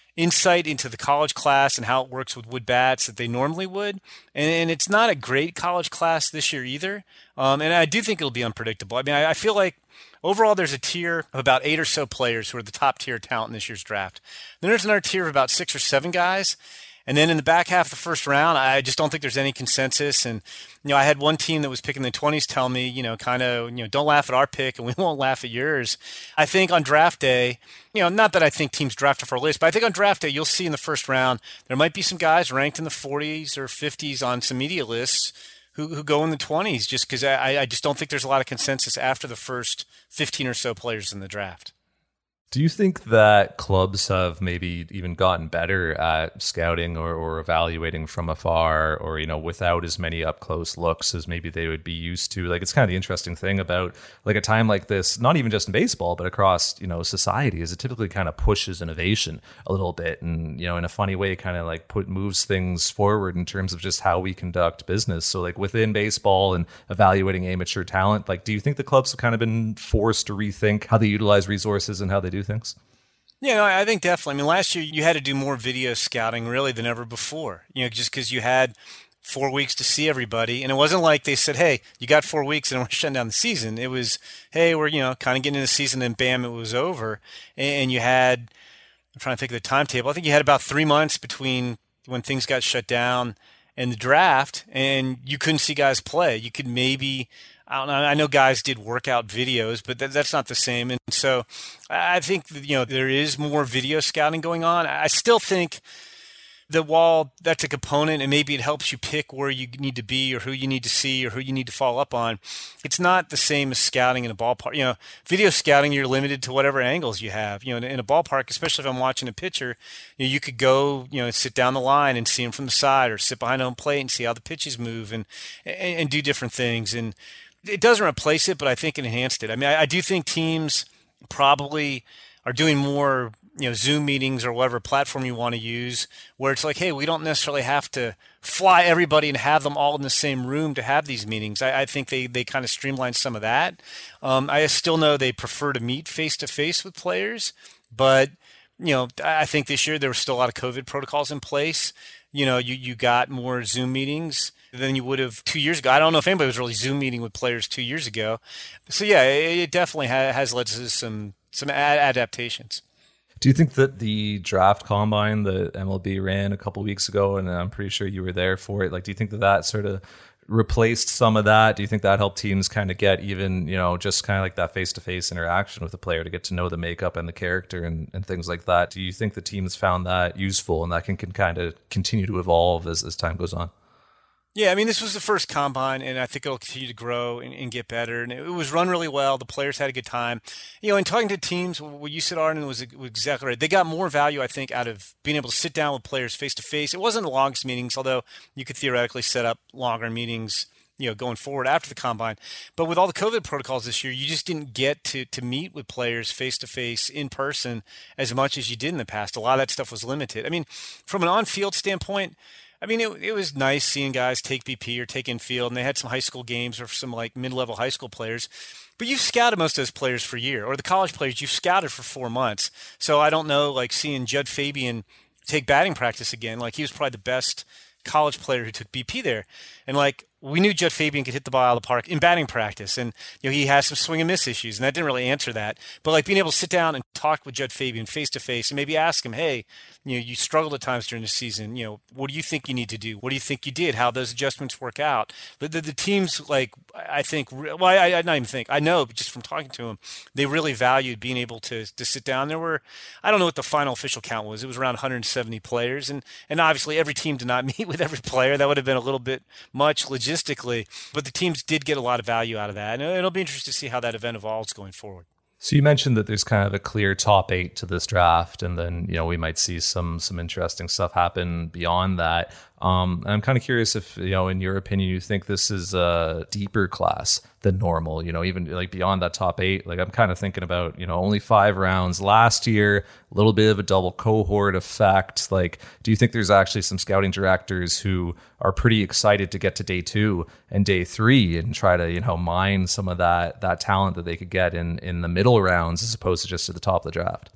insight into the college class and how it works with wood bats that they normally would. And, and it's not a great college class this year either. Um, and I do think it'll be unpredictable. I mean, I, I feel like overall there's a tier of about eight or so players who are the top tier talent in this year's draft. Then there's another tier of about six or seven guys. And then in the back half of the first round, I just don't think there's any consensus. And, you know, I had one team that was picking the twenties tell me, you know, kind of, you know, don't laugh at our pick and we won't laugh at yours. I think on draft day, you know, not that I think teams draft off our list, but I think on draft day, you'll see in the first round, there might be some guys ranked in the forties or fifties on some media lists who, who go in the twenties just because I, I just don't think there's a lot of consensus after the first fifteen or so players in the draft. Do you think that clubs have maybe even gotten better at scouting or, or evaluating from afar, or, you know, without as many up close looks as maybe they would be used to? Like, it's kind of the interesting thing about like a time like this, not even just in baseball, but across, you know, society, is it typically kind of pushes innovation a little bit, and, you know, in a funny way, kind of like put moves things forward in terms of just how we conduct business. So like within baseball and evaluating amateur talent, like, do you think the clubs have kind of been forced to rethink how they utilize resources and how they do things? Yeah, no, I think definitely. I mean, last year you had to do more video scouting really than ever before, you know, just because you had four weeks to see everybody. And it wasn't like they said, hey, you got four weeks and we're shutting down the season. It was, hey, we're, you know, kind of getting into the season and bam, it was over. And you had, I'm trying to think of the timetable. I think you had about three months between when things got shut down and the draft, and you couldn't see guys play. You could maybe, I don't know, I know guys did workout videos, but that, that's not the same. And so I think, you know, there is more video scouting going on. I still think that while that's a component and maybe it helps you pick where you need to be or who you need to see or who you need to follow up on, it's not the same as scouting in a ballpark. You know, video scouting, you're limited to whatever angles you have. You know, in a ballpark, especially if I'm watching a pitcher, you know, you could go, you know, sit down the line and see him from the side, or sit behind home plate and see how the pitches move, and and, and do different things. And it doesn't replace it, but I think it enhanced it. I mean, I, I do think teams probably are doing more, you know, Zoom meetings or whatever platform you want to use, where it's like, hey, we don't necessarily have to fly everybody and have them all in the same room to have these meetings. I, I think they, they kind of streamlined some of that. Um, I still know they prefer to meet face-to-face with players, but, you know, I think this year there was still a lot of COVID protocols in place. You know, you, you got more Zoom meetings than you would have two years ago. I don't know if anybody was really Zoom meeting with players two years ago. So, yeah, it, it definitely ha- has led to some, some ad- adaptations. Do you think that the draft combine that M L B ran a couple weeks ago, and I'm pretty sure you were there for it, like, do you think that that sort of replaced some of that? Do you think that helped teams kind of get even, you know, just kind of like that face-to-face interaction with the player to get to know the makeup and the character and, and things like that? Do you think the teams found that useful and that can, can kind of continue to evolve as, as time goes on? Yeah, I mean, this was the first combine, and I think it'll continue to grow and, and get better. And it, it was run really well. The players had a good time. You know, in talking to teams, what you said, Arden, was, was exactly right. They got more value, I think, out of being able to sit down with players face-to-face. It wasn't the longest meetings, although you could theoretically set up longer meetings, you know, going forward after the combine. But with all the COVID protocols this year, you just didn't get to to meet with players face-to-face in person as much as you did in the past. A lot of that stuff was limited. I mean, from an on-field standpoint, I mean, it, it was nice seeing guys take B P or take infield, and they had some high school games or some like mid-level high school players. But you've scouted most of those players for a year, or the college players you've scouted for four months. So I don't know, like seeing Judd Fabian take batting practice again, like he was probably the best college player who took B P there. And like, we knew Judd Fabian could hit the ball out of the park in batting practice. And, you know, he has some swing and miss issues, and that didn't really answer that. But like being able to sit down and talk with Judd Fabian face to face and maybe ask him, hey, you know, you struggled at times during the season. You know, what do you think you need to do? What do you think you did? How those adjustments work out? The, the, the teams, like, I think, well, I, I not even think, I know, but just from talking to them, they really valued being able to to sit down. There were, I don't know what the final official count was. It was around one hundred seventy players. And, and obviously every team did not meet with every player. That would have been a little bit much logistically. But the teams did get a lot of value out of that. And it'll be interesting to see how that event evolves going forward. So you mentioned that there's kind of a clear top eight to this draft, and then, you know, we might see some some interesting stuff happen beyond that. Um, and I'm kind of curious if, you know, in your opinion, you think this is a deeper class than normal, you know, even like beyond that top eight. Like, I'm kind of thinking about, you know, only five rounds last year, a little bit of a double cohort effect. Like, do you think there's actually some scouting directors who are pretty excited to get to day two and day three and try to, you know, mine some of that that talent that they could get in in the middle rounds as opposed to just at the top of the draft?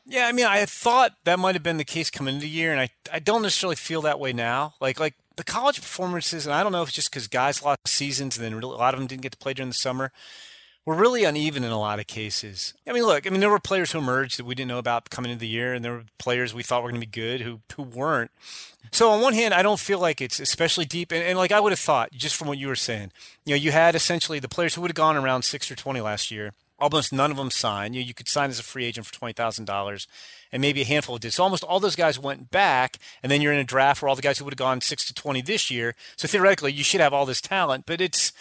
Yeah, I mean, I thought that might have been the case coming into the year, and I, I don't necessarily feel that way now. Like like the college performances, and I don't know if it's just because guys lost seasons and then really, a lot of them didn't get to play during the summer, were really uneven in a lot of cases. I mean, look, I mean, there were players who emerged that we didn't know about coming into the year, and there were players we thought were going to be good who who weren't. So on one hand, I don't feel like it's especially deep, and, and like I would have thought, just from what you were saying, you know, you had essentially the players who would have gone around six or twenty last year. Almost none of them signed. You know, you could sign as a free agent for twenty thousand dollars, and maybe a handful did. So almost all those guys went back, and then you're in a draft where all the guys who would have gone six to twenty this year. So theoretically, you should have all this talent, but it's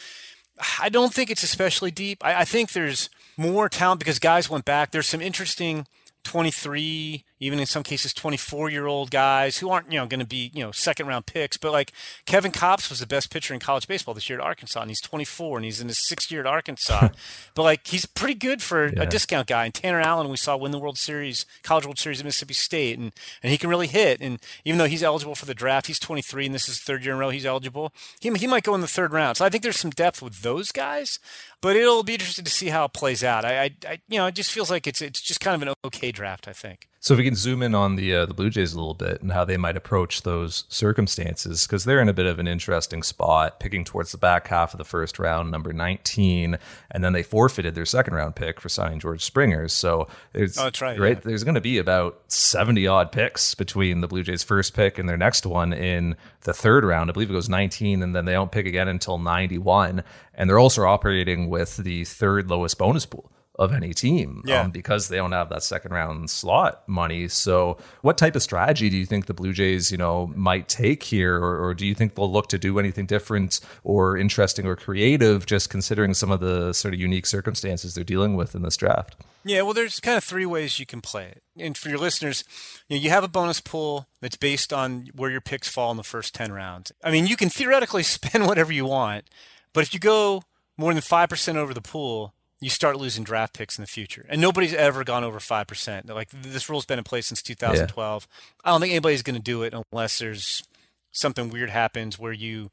I don't think it's especially deep. I, I think there's more talent because guys went back. There's some interesting twenty-three, even in some cases twenty-four-year-old guys who aren't, you know, going to be, you know, second-round picks. But like Kevin Kopps was the best pitcher in college baseball this year at Arkansas, and he's twenty-four, and he's in his sixth year at Arkansas. But like he's pretty good for yeah. a discount guy. And Tanner Allen, we saw win the World Series, College World Series at Mississippi State, and and he can really hit. And even though he's eligible for the draft, he's twenty-three, and this is the third year in a row he's eligible. He he might go in the third round. So I think there's some depth with those guys. But it'll be interesting to see how it plays out. I, I, I, you know, it just feels like it's it's just kind of an okay draft, I think. So if we can zoom in on the uh, the Blue Jays a little bit and how they might approach those circumstances, because they're in a bit of an interesting spot, picking towards the back half of the first round, number nineteen, and then they forfeited their second round pick for signing George Springer. So it's oh, that's right, right. Yeah. There's going to be about seventy odd picks between the Blue Jays' first pick and their next one in the third round. I believe it goes nineteen, and then they don't pick again until ninety-one. And they're also operating with the third lowest bonus pool of any team yeah. um, because they don't have that second round slot money. So what type of strategy do you think the Blue Jays, you know, might take here? Or, or do you think they'll look to do anything different or interesting or creative, just considering some of the sort of unique circumstances they're dealing with in this draft? Yeah, well, there's kind of three ways you can play it. And for your listeners, you know, you have a bonus pool that's based on where your picks fall in the first ten rounds. I mean, you can theoretically spend whatever you want, but if you go more than five percent over the pool, you start losing draft picks in the future. And nobody's ever gone over five percent. Like, this rule's been in place since two thousand twelve. Yeah. I don't think anybody's going to do it unless there's something weird happens where you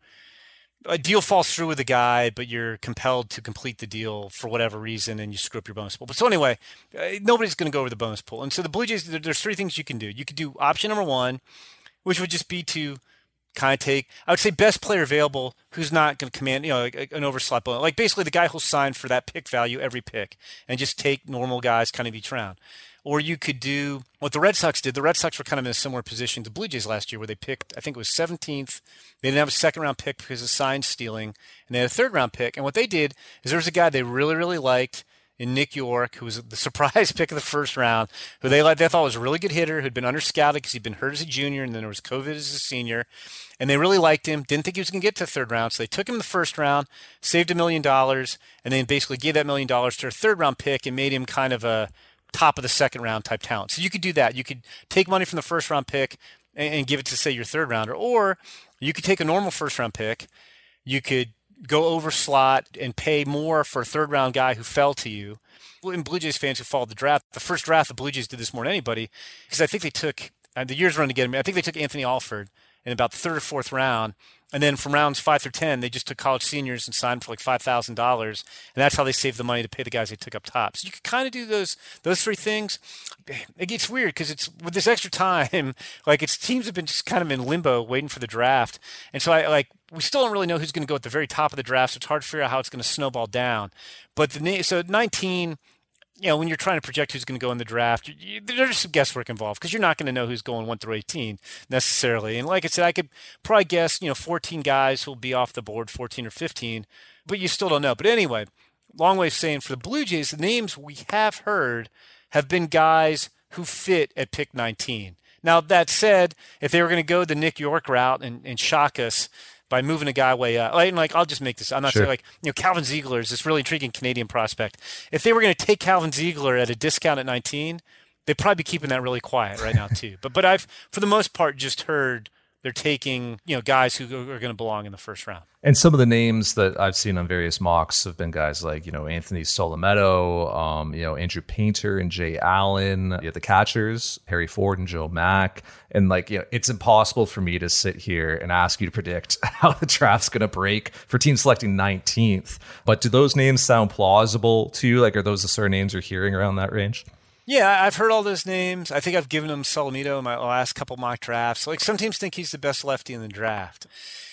a deal falls through with a guy, but you're compelled to complete the deal for whatever reason, and you screw up your bonus pool. But so anyway, nobody's going to go over the bonus pool. And so the Blue Jays, there's three things you can do. You could do option number one, which would just be to kind of take, I would say, best player available who's not going to command, you know, like an overslot bonus. Like basically the guy who'll sign for that pick value every pick, and just take normal guys kind of each round. Or you could do what the Red Sox did. The Red Sox were kind of in a similar position to Blue Jays last year, where they picked, I think it was seventeenth. They didn't have a second round pick because of sign stealing, and they had a third round pick. And what they did is there was a guy they really, really liked in Nick York, who was the surprise pick of the first round, who they liked, they thought was a really good hitter, who'd been underscouted because he'd been hurt as a junior, and then there was COVID as a senior. And they really liked him, didn't think he was going to get to the third round, so they took him the first round, saved a million dollars, and then basically gave that million dollars to a third round pick and made him kind of a top of the second round type talent. So you could do that. You could take money from the first round pick and, and give it to, say, your third rounder, or you could take a normal first round pick. You could go over slot and pay more for a third round guy who fell to you. And Blue Jays fans who followed the draft, the first draft, the Blue Jays did this more than anybody, because I think they took, uh, the years run to get him, I think they took Anthony Alford in about the third or fourth round. And then from rounds five through ten, they just took college seniors and signed for like five thousand dollars. And that's how they saved the money to pay the guys they took up top. So you could kind of do those those three things. It gets weird because it's with this extra time, like it's teams have been just kind of in limbo waiting for the draft. And so I like, we still don't really know who's going to go at the very top of the draft. So it's hard to figure out how it's going to snowball down. But the so nineteen, you know, when you're trying to project who's going to go in the draft, you, there's some guesswork involved because you're not going to know who's going one through eighteen necessarily. And like I said, I could probably guess, you know, fourteen guys who'll be off the board, fourteen or fifteen, but you still don't know. But anyway, long way of saying for the Blue Jays, the names we have heard have been guys who fit at pick nineteen. Now, that said, if they were going to go the Nick York route and, and shock us by moving a guy way up. Like, like I'll just make this. I'm not sure. saying like, you know, Calvin Ziegler is this really intriguing Canadian prospect. If they were going to take Calvin Ziegler at a discount at nineteen, they'd probably be keeping that really quiet right now too. But but I've, for the most part, just heard they're taking, you know, guys who are going to belong in the first round. And some of the names that I've seen on various mocks have been guys like, you know, Anthony Solometo, um, you know, Andrew Painter and Jay Allen, you know, the catchers, Harry Ford and Joe Mack. And like, you know, it's impossible for me to sit here and ask you to predict how the draft's going to break for teams selecting nineteenth. But do those names sound plausible to you? Like, are those the sort of names you're hearing around that range? Yeah, I've heard all those names. I think I've given him Solomito in my last couple mock drafts. Like some teams think he's the best lefty in the draft.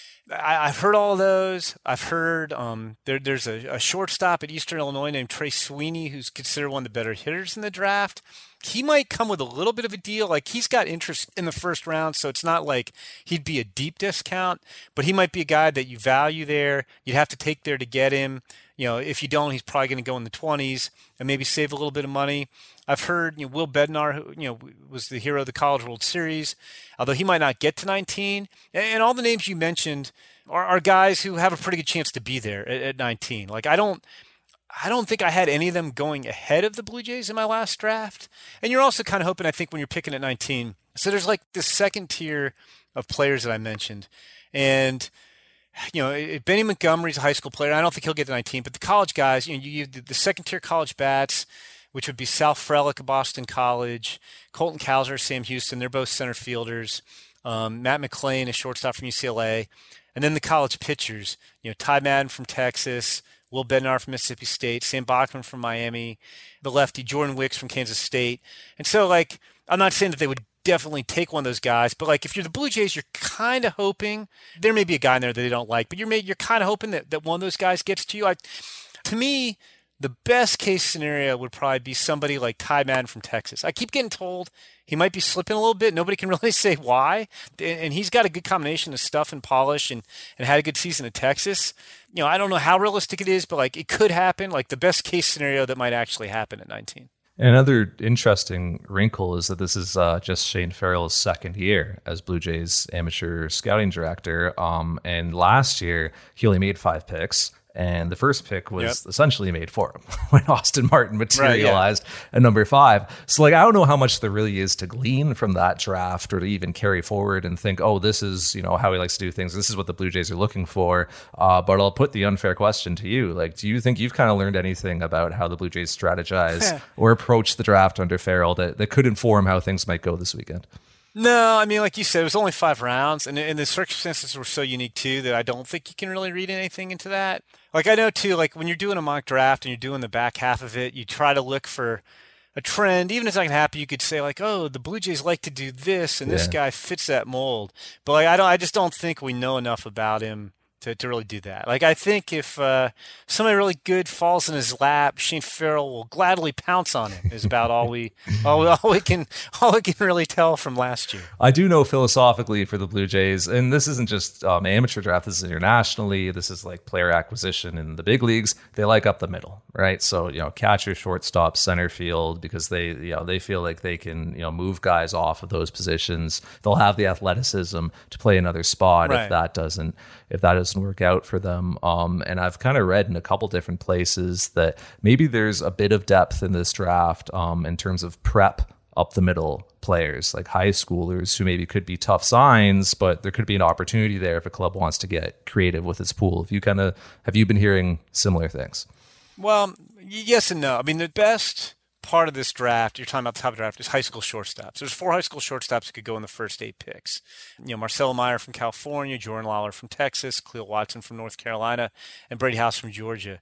I, I've heard all those. I've heard um, there, there's a, a shortstop at Eastern Illinois named Trey Sweeney, who's considered one of the better hitters in the draft. He might come with a little bit of a deal. Like he's got interest in the first round, so it's not like he'd be a deep discount, but he might be a guy that you value there. You'd have to take there to get him. You know, if you don't, he's probably going to go in the twenties and maybe save a little bit of money. I've heard, you know, Will Bednar, who, you know, was the hero of the College World Series, although he might not get to nineteen. And all the names you mentioned are, are guys who have a pretty good chance to be there at, at nineteen. Like I don't, I don't think I had any of them going ahead of the Blue Jays in my last draft. And you're also kind of hoping, I think, when you're picking at nineteen. So there's like this second tier of players that I mentioned. And, you know, Benny Montgomery's a high school player. I don't think he'll get to nineteen, but the college guys, you know, you have the second tier college bats, which would be Sal Frelick of Boston College, Colton Cowser, Sam Houston. They're both center fielders. Um, Matt McClain, a shortstop from U C L A. And then the college pitchers, you know, Ty Madden from Texas, Will Bednar from Mississippi State, Sam Bachman from Miami, the lefty Jordan Wicks from Kansas State. And so, like, I'm not saying that they would definitely take one of those guys, but, like, if you're the Blue Jays, you're kind of hoping there may be a guy in there that they don't like, but you're you're kind of hoping that, that one of those guys gets to you. Like, to me, the best case scenario would probably be somebody like Ty Madden from Texas. I keep getting told he might be slipping a little bit. Nobody can really say why. And he's got a good combination of stuff and polish and, and had a good season at Texas. You know, I don't know how realistic it is, but like it could happen. Like the best case scenario that might actually happen at nineteen. Another interesting wrinkle is that this is uh, just Shane Farrell's second year as Blue Jays amateur scouting director. Um, and last year, he only made five picks. And the first pick was yep. essentially made for him when Austin Martin materialized right, yeah. at number five. So, like, I don't know how much there really is to glean from that draft or to even carry forward and think, oh, this is, you know, how he likes to do things. This is what the Blue Jays are looking for. Uh, but I'll put the unfair question to you. Like, do you think you've kind of learned anything about how the Blue Jays strategize or approach the draft under Farrell that, that could inform how things might go this weekend? No, I mean, like you said, it was only five rounds, and, and the circumstances were so unique, too, that I don't think you can really read anything into that. Like, I know, too, like, when you're doing a mock draft and you're doing the back half of it, you try to look for a trend. Even if it's not going to happen, you could say, like, oh, the Blue Jays like to do this, and yeah. this guy fits that mold. But, like, I don't, I just don't think we know enough about him to, to really do that. Like, I think if uh, somebody really good falls in his lap, Shane Farrell will gladly pounce on him. Is about all we all, all we can all we can really tell from last year. I do know philosophically for the Blue Jays, and this isn't just um, amateur draft. This is internationally. This is like player acquisition in the big leagues. They like up the middle, right? So you know, catcher, shortstop, center field, because they you know they feel like they can you know move guys off of those positions. They'll have the athleticism to play another spot right. if that doesn't if that doesn't work out for them. Um, and I've kind of read in a couple different places that maybe there's a bit of depth in this draft um, in terms of prep up the middle players, like high schoolers who maybe could be tough signs, but there could be an opportunity there if a club wants to get creative with its pool. Have you kind of, have you been hearing similar things? Well, yes and no. I mean, the best part of this draft, you're talking about the top of the draft, is high school shortstops. There's four high school shortstops that could go in the first eight picks. You know, Marcelo Meyer from California, Jordan Lawler from Texas, Khalil Watson from North Carolina, and Brady House from Georgia.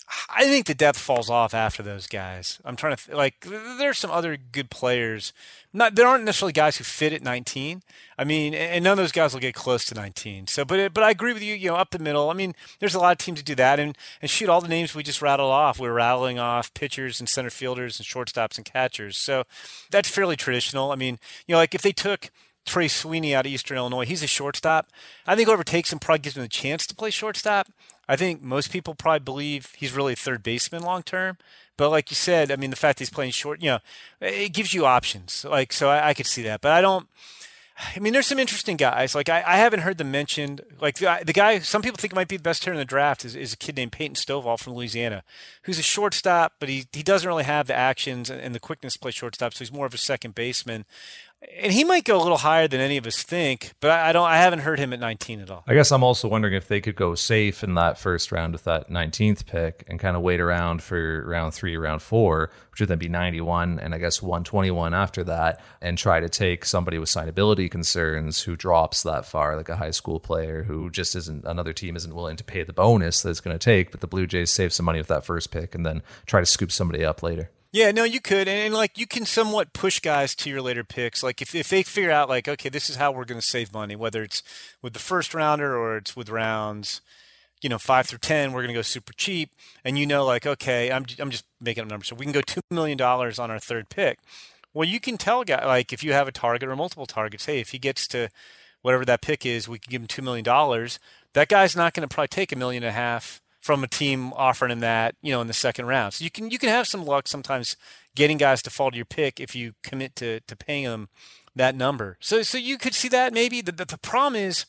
I think the depth falls off after those guys. I'm trying to, th- like, there's some other good players. Not, there aren't necessarily guys who fit at nineteen. I mean, and none of those guys will get close to nineteen. So, but it, but I agree with you, you know, up the middle. I mean, there's a lot of teams that do that. And, and shoot, all the names we just rattled off, we're rattling off pitchers and center fielders and shortstops and catchers. So that's fairly traditional. I mean, you know, like if they took Trey Sweeney out of Eastern Illinois, he's a shortstop. I think whoever takes him probably gives him a chance to play shortstop. I think most people probably believe he's really a third baseman long term. But like you said, I mean, the fact that he's playing short, you know, it gives you options. Like, so I, I could see that. But I don't, I mean, there's some interesting guys. Like, I, I haven't heard them mentioned. Like, the, the guy some people think might be the best hitter in the draft is, is a kid named Peyton Stovall from Louisiana, who's a shortstop, but he, he doesn't really have the actions and the quickness to play shortstop, so he's more of a second baseman. And he might go a little higher than any of us think, but I don't. I haven't heard him at nineteen at all. I guess I'm also wondering if they could go safe in that first round with that nineteenth pick and kind of wait around for round three, round four, which would then be ninety-one, and I guess one twenty-one after that, and try to take somebody with signability concerns who drops that far, like a high school player who just isn't, another team isn't willing to pay the bonus that it's going to take, but the Blue Jays save some money with that first pick and then try to scoop somebody up later. Yeah, no, you could, and, and like you can somewhat push guys to your later picks. Like if if they figure out like, okay, this is how we're going to save money, whether it's with the first rounder or it's with rounds, you know, five through ten, we're going to go super cheap, and you know, like, okay, I'm I'm just making up numbers, so we can go two million dollars on our third pick. Well, you can tell a guy, like if you have a target or multiple targets, hey, if he gets to whatever that pick is, we can give him two million dollars. That guy's not going to probably take a million and a half from a team offering him that, you know, in the second round. So you can you can have some luck sometimes getting guys to fall to your pick if you commit to to paying them that number. So so you could see that maybe. The, the, the problem is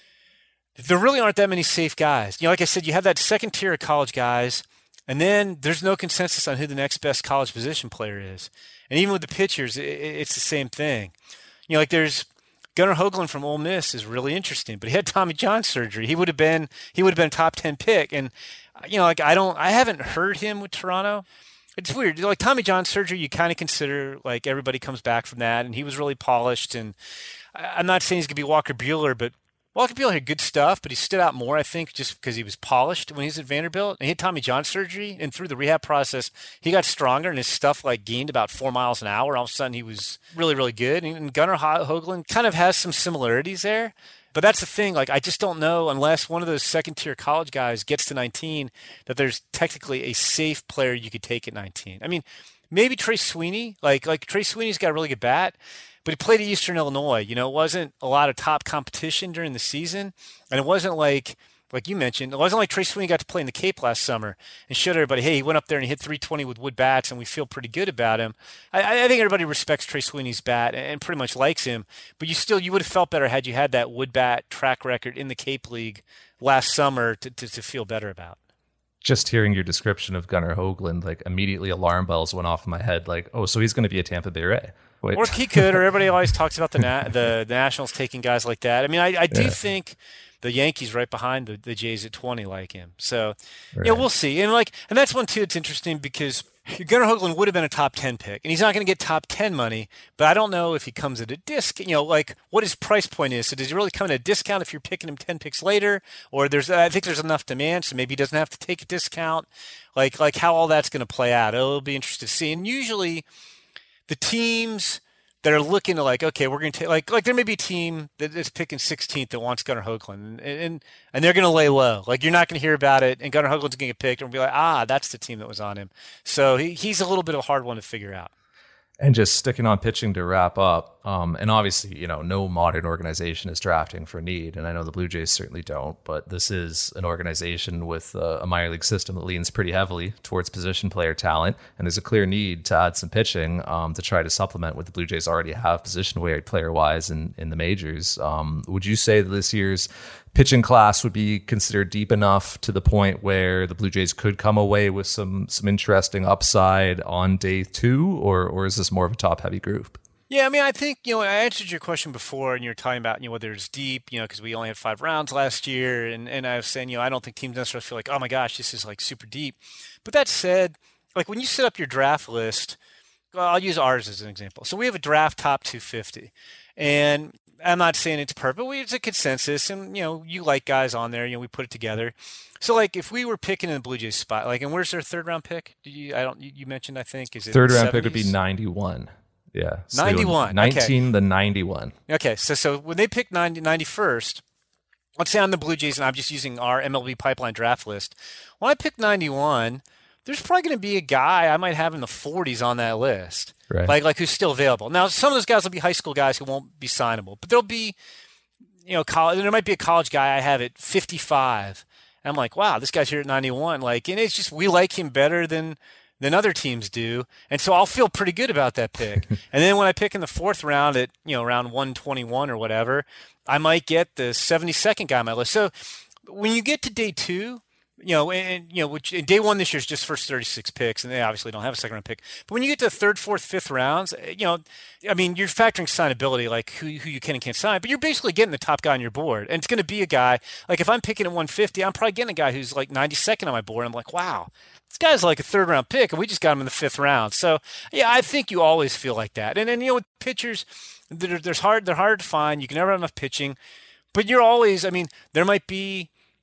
there really aren't that many safe guys. You know, like I said, you have that second tier of college guys, and then there's no consensus on who the next best college position player is. And even with the pitchers, it, it's the same thing. You know, like there's Gunnar Hoagland from Ole Miss is really interesting, but he had Tommy John surgery. He would have been he would have been a top ten pick, and you know, like I don't, I haven't heard him with Toronto. It's weird. Like Tommy John surgery, you kind of consider like everybody comes back from that, and he was really polished. And I'm not saying he's gonna be Walker Buehler, but Walker Buehler had good stuff, but he stood out more, I think, just because he was polished when he was at Vanderbilt. And he had Tommy John surgery, and through the rehab process, he got stronger, and his stuff like gained about four miles an hour. All of a sudden, he was really, really good. And Gunnar Hoagland kind of has some similarities there. But that's the thing. Like, I just don't know, unless one of those second-tier college guys gets to nineteen, that there's technically a safe player you could take at nineteen. I mean, maybe Trey Sweeney. Like, like Trey Sweeney's got a really good bat, but he played at Eastern Illinois. You know, it wasn't a lot of top competition during the season, and it wasn't like, like you mentioned, it wasn't like Trey Sweeney got to play in the Cape last summer and showed everybody, hey, he went up there and he hit three twenty with wood bats, and we feel pretty good about him. I, I think everybody respects Trey Sweeney's bat and pretty much likes him, but you still, you would have felt better had you had that wood bat track record in the Cape League last summer to, to, to feel better about. Just hearing your description of Gunnar Hoagland, like immediately alarm bells went off in my head. Like, oh, so he's going to be a Tampa Bay Ray. Wait. Or he could, or everybody always talks about the na- the, the Nationals taking guys like that. I mean, I, I do yeah. think the Yankees right behind the, the Jays at twenty like him. So, right. yeah, we'll see. And like, and that's one too. It's interesting because Gunnar Hoagland would have been a top ten pick, and he's not going to get top ten money. But I don't know if he comes at a disc. You know, like what his price point is. So does he really come at a discount if you're picking him ten picks later, or there's? I think there's enough demand, so maybe he doesn't have to take a discount. Like like how all that's going to play out. It'll be interesting to see. And usually, the teams that are looking to like, okay, we're going to take, like, like there may be a team that is picking sixteenth that wants Gunnar Hoagland, and, and, and they're going to lay low. Like, you're not going to hear about it, and Gunnar Hoagland's going to get picked, and we'll be like, ah, that's the team that was on him. So he, he's a little bit of a hard one to figure out. And just sticking on pitching to wrap up, um, and obviously, you know, no modern organization is drafting for need, and I know the Blue Jays certainly don't, but this is an organization with uh, a minor league system that leans pretty heavily towards position player talent, and there's a clear need to add some pitching um, to try to supplement what the Blue Jays already have position player-wise in, in the majors. Um, would you say that this year's pitching class would be considered deep enough to the point where the Blue Jays could come away with some some interesting upside on day two, or or is this more of a top-heavy group? Yeah, I mean, I think, you know, I answered your question before, and you were talking about, you know, whether it's deep, you know, because we only had five rounds last year, and, and I was saying, you know, I don't think teams necessarily feel like, oh my gosh, this is like super deep. But that said, like when you set up your draft list, well, I'll use ours as an example. So we have a draft top two fifty, and I'm not saying it's perfect, but it's a consensus, and you know, you like guys on there, you know, we put it together. So like if we were picking in the Blue Jays spot, like, and where's their third round pick? Did you I don't you, you mentioned I think is it third round seventies? Pick would be ninety-one. Yeah. So ninety-one. nineteen okay. The ninety-one. Okay, so so when they pick ninety, ninety-first, let's say I'm the Blue Jays and I'm just using our M L B pipeline draft list. When I pick ninety-one, there's probably going to be a guy I might have in the forties on that list. Right. Like like who's still available. Now, some of those guys will be high school guys who won't be signable, but there'll be, you know, college. There might be a college guy I have at fifty-five. And I'm like, wow, this guy's here at ninety-one. Like, and it's just we like him better than than other teams do, and so I'll feel pretty good about that pick. And then when I pick in the fourth round at, you know, around one twenty-one or whatever, I might get the seventy-second guy on my list. So when you get to day two, you know, and you know, which day one this year is just first thirty-six picks, and they obviously don't have a second round pick. But when you get to the third, fourth, fifth rounds, you know, I mean, you're factoring signability, like who who you can and can't sign, but you're basically getting the top guy on your board, and it's going to be a guy like if I'm picking at one fifty, I'm probably getting a guy who's like ninety-second on my board. I'm like, wow, this guy's like a third round pick, and we just got him in the fifth round. So yeah, I think you always feel like that. And then you know, with pitchers, there's hard they're hard to find. You can never have enough pitching, but you're always. I mean, there might be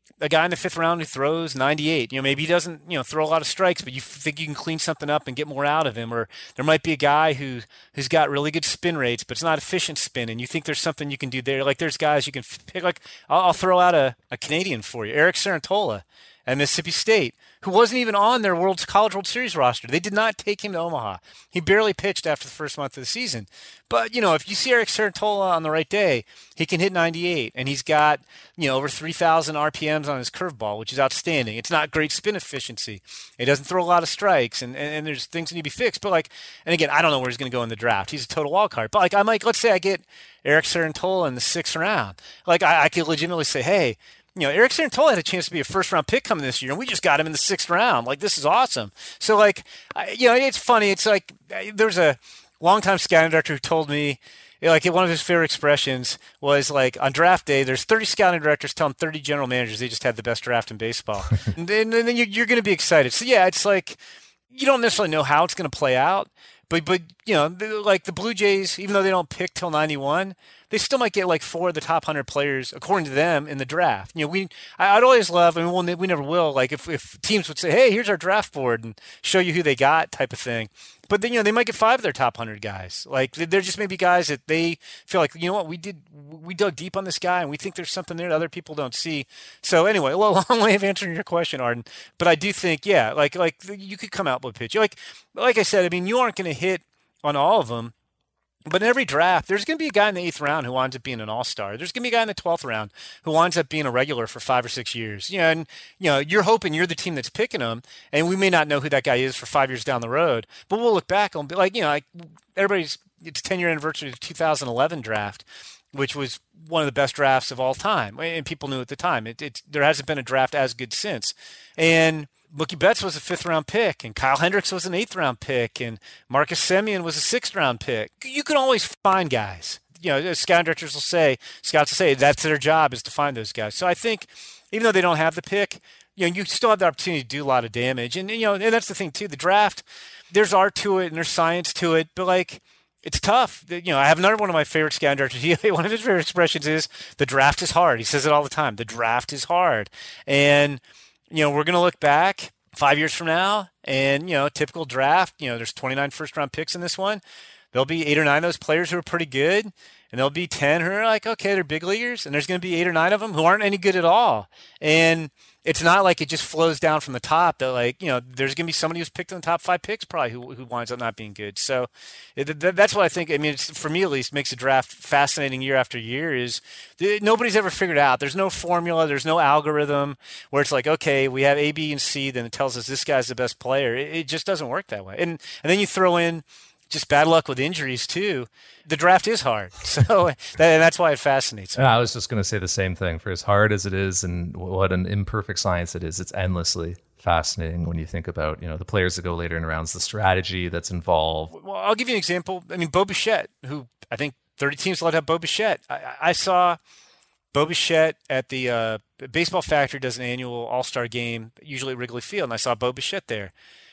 a guy in the fifth round who throws ninety-eight. You know, maybe he doesn't, you know, throw a lot of strikes, but you think you can clean something up and get more out of him. Or there might be a guy who who's got really good spin rates, but it's not efficient spin, and you think there's something you can do there. Like there's guys you can pick. Like I'll, I'll throw out a, a Canadian for you, Eric Sarantola at Mississippi State, who wasn't even on their World College World Series roster. They did not take him to Omaha. He barely pitched after the first month of the season. But, you know, if you see Eric Sarantola on the right day, he can hit ninety-eight, and he's got, you know, over three thousand R P Ms on his curveball, which is outstanding. It's not great spin efficiency. He doesn't throw a lot of strikes, and, and, and there's things that need to be fixed. But, like, and again, I don't know where he's going to go in the draft. He's a total wild card. But, like, I might, let's say I get Eric Sarantola in the sixth round. Like, I, I could legitimately say, hey, you know, Eric Sarantola had a chance to be a first-round pick coming this year, and we just got him in the sixth round. Like, this is awesome. So, like, I, you know, it's funny. It's like there's a longtime scouting director who told me, you know, like, one of his favorite expressions was, like, on draft day, there's thirty scouting directors telling thirty general managers they just had the best draft in baseball. and, then, and then you're, you're going to be excited. So, yeah, it's like you don't necessarily know how it's going to play out. But, but you know, like the Blue Jays, even though they don't pick till ninety-one, they still might get like four of the top one hundred players, according to them, in the draft. You know, we I'd always love, I mean, we'll, we never will, like if, if teams would say, hey, here's our draft board and show you who they got type of thing. But then, you know, they might get five of their top one hundred guys. Like, there just may be guys that they feel like, you know what, we did, we dug deep on this guy, and we think there's something there that other people don't see. So anyway, well, long way of answering your question, Arden. But I do think, yeah, like, like you could come out with a pitch. Like, like I said, I mean, you aren't going to hit on all of them. But in every draft, there's going to be a guy in the eighth round who winds up being an all-star. There's going to be a guy in the twelfth round who winds up being a regular for five or six years. You know, and you know, you're hoping you're the team that's picking him, and we may not know who that guy is for five years down the road. But we'll look back and be like, you know, like everybody's it's ten-year anniversary of the two thousand eleven draft, which was one of the best drafts of all time, and people knew at the time. It, it there hasn't been a draft as good since, and Mookie Betts was a fifth-round pick, and Kyle Hendricks was an eighth-round pick, and Marcus Semien was a sixth-round pick. You can always find guys. You know, scout directors will say, scouts will say, that's their job is to find those guys. So I think, even though they don't have the pick, you know, you still have the opportunity to do a lot of damage. And, you know, and that's the thing, too. The draft, there's art to it, and there's science to it, but, like, it's tough. You know, I have another one of my favorite scout directors. He, one of his favorite expressions is, the draft is hard. He says it all the time. The draft is hard. And you know, we're going to look back five years from now and, you know, typical draft, you know, there's twenty-nine first-round picks in this one. There'll be eight or nine of those players who are pretty good, and there'll be ten who are like, okay, they're big leaguers, and there's going to be eight or nine of them who aren't any good at all. And it's not like it just flows down from the top. That like, you know, there's going to be somebody who's picked in the top five picks probably who who winds up not being good. So it, that's what I think. I mean, it's, for me at least, makes the draft fascinating year after year. Is nobody's ever figured out. There's no formula. There's no algorithm where it's like, okay, we have A, B, and C. Then it tells us this guy's the best player. It, it just doesn't work that way. And and then you throw in just bad luck with injuries too. The draft is hard, so that, and that's why it fascinates me. Yeah, I was just going to say the same thing. For as hard as it is, and what an imperfect science it is, it's endlessly fascinating when you think about, you know, the players that go later in rounds, the strategy that's involved. Well, I'll give you an example. I mean, Bo Bichette, who I think thirty teams allowed to have Bo Bichette. I, I saw Bo Bichette at the uh, Baseball Factory does an annual All-Star game, usually at Wrigley Field, and I saw Bo Bichette there.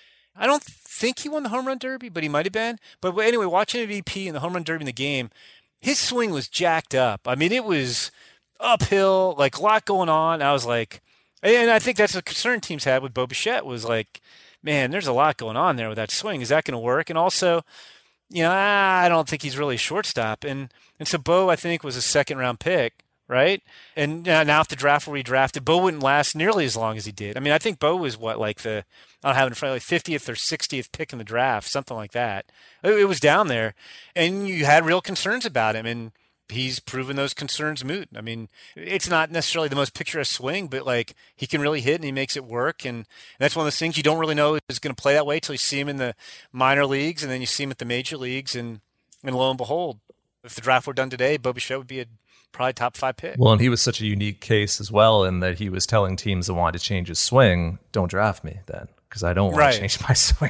I don't think he won the home run derby, but he might have been. But anyway, watching M V P and the home run derby in the game, his swing was jacked up. I mean, it was uphill, like a lot going on. I was like, and I think that's a concern teams had with Bo Bichette was like, man, there's a lot going on there with that swing. Is that going to work? And also, you know, I don't think he's really a shortstop. And and so Bo, I think, was a second round pick. Right. And uh, now if the draft were redrafted, Bo wouldn't last nearly as long as he did. I mean, I think Bo was what, like the, I don't have it in front of like fiftieth or sixtieth pick in the draft, something like that. It, it was down there, and you had real concerns about him, and he's proven those concerns moot. I mean, it's not necessarily the most picturesque swing, but like he can really hit and he makes it work. And that's one of those things you don't really know is going to play that way till you see him in the minor leagues, and then you see him at the major leagues, and, and lo and behold, if the draft were done today, Bo Bichette would be a probably top five pick. Well, and he was such a unique case as well in that he was telling teams that wanted to change his swing, don't draft me then, because I don't want right. to change my swing.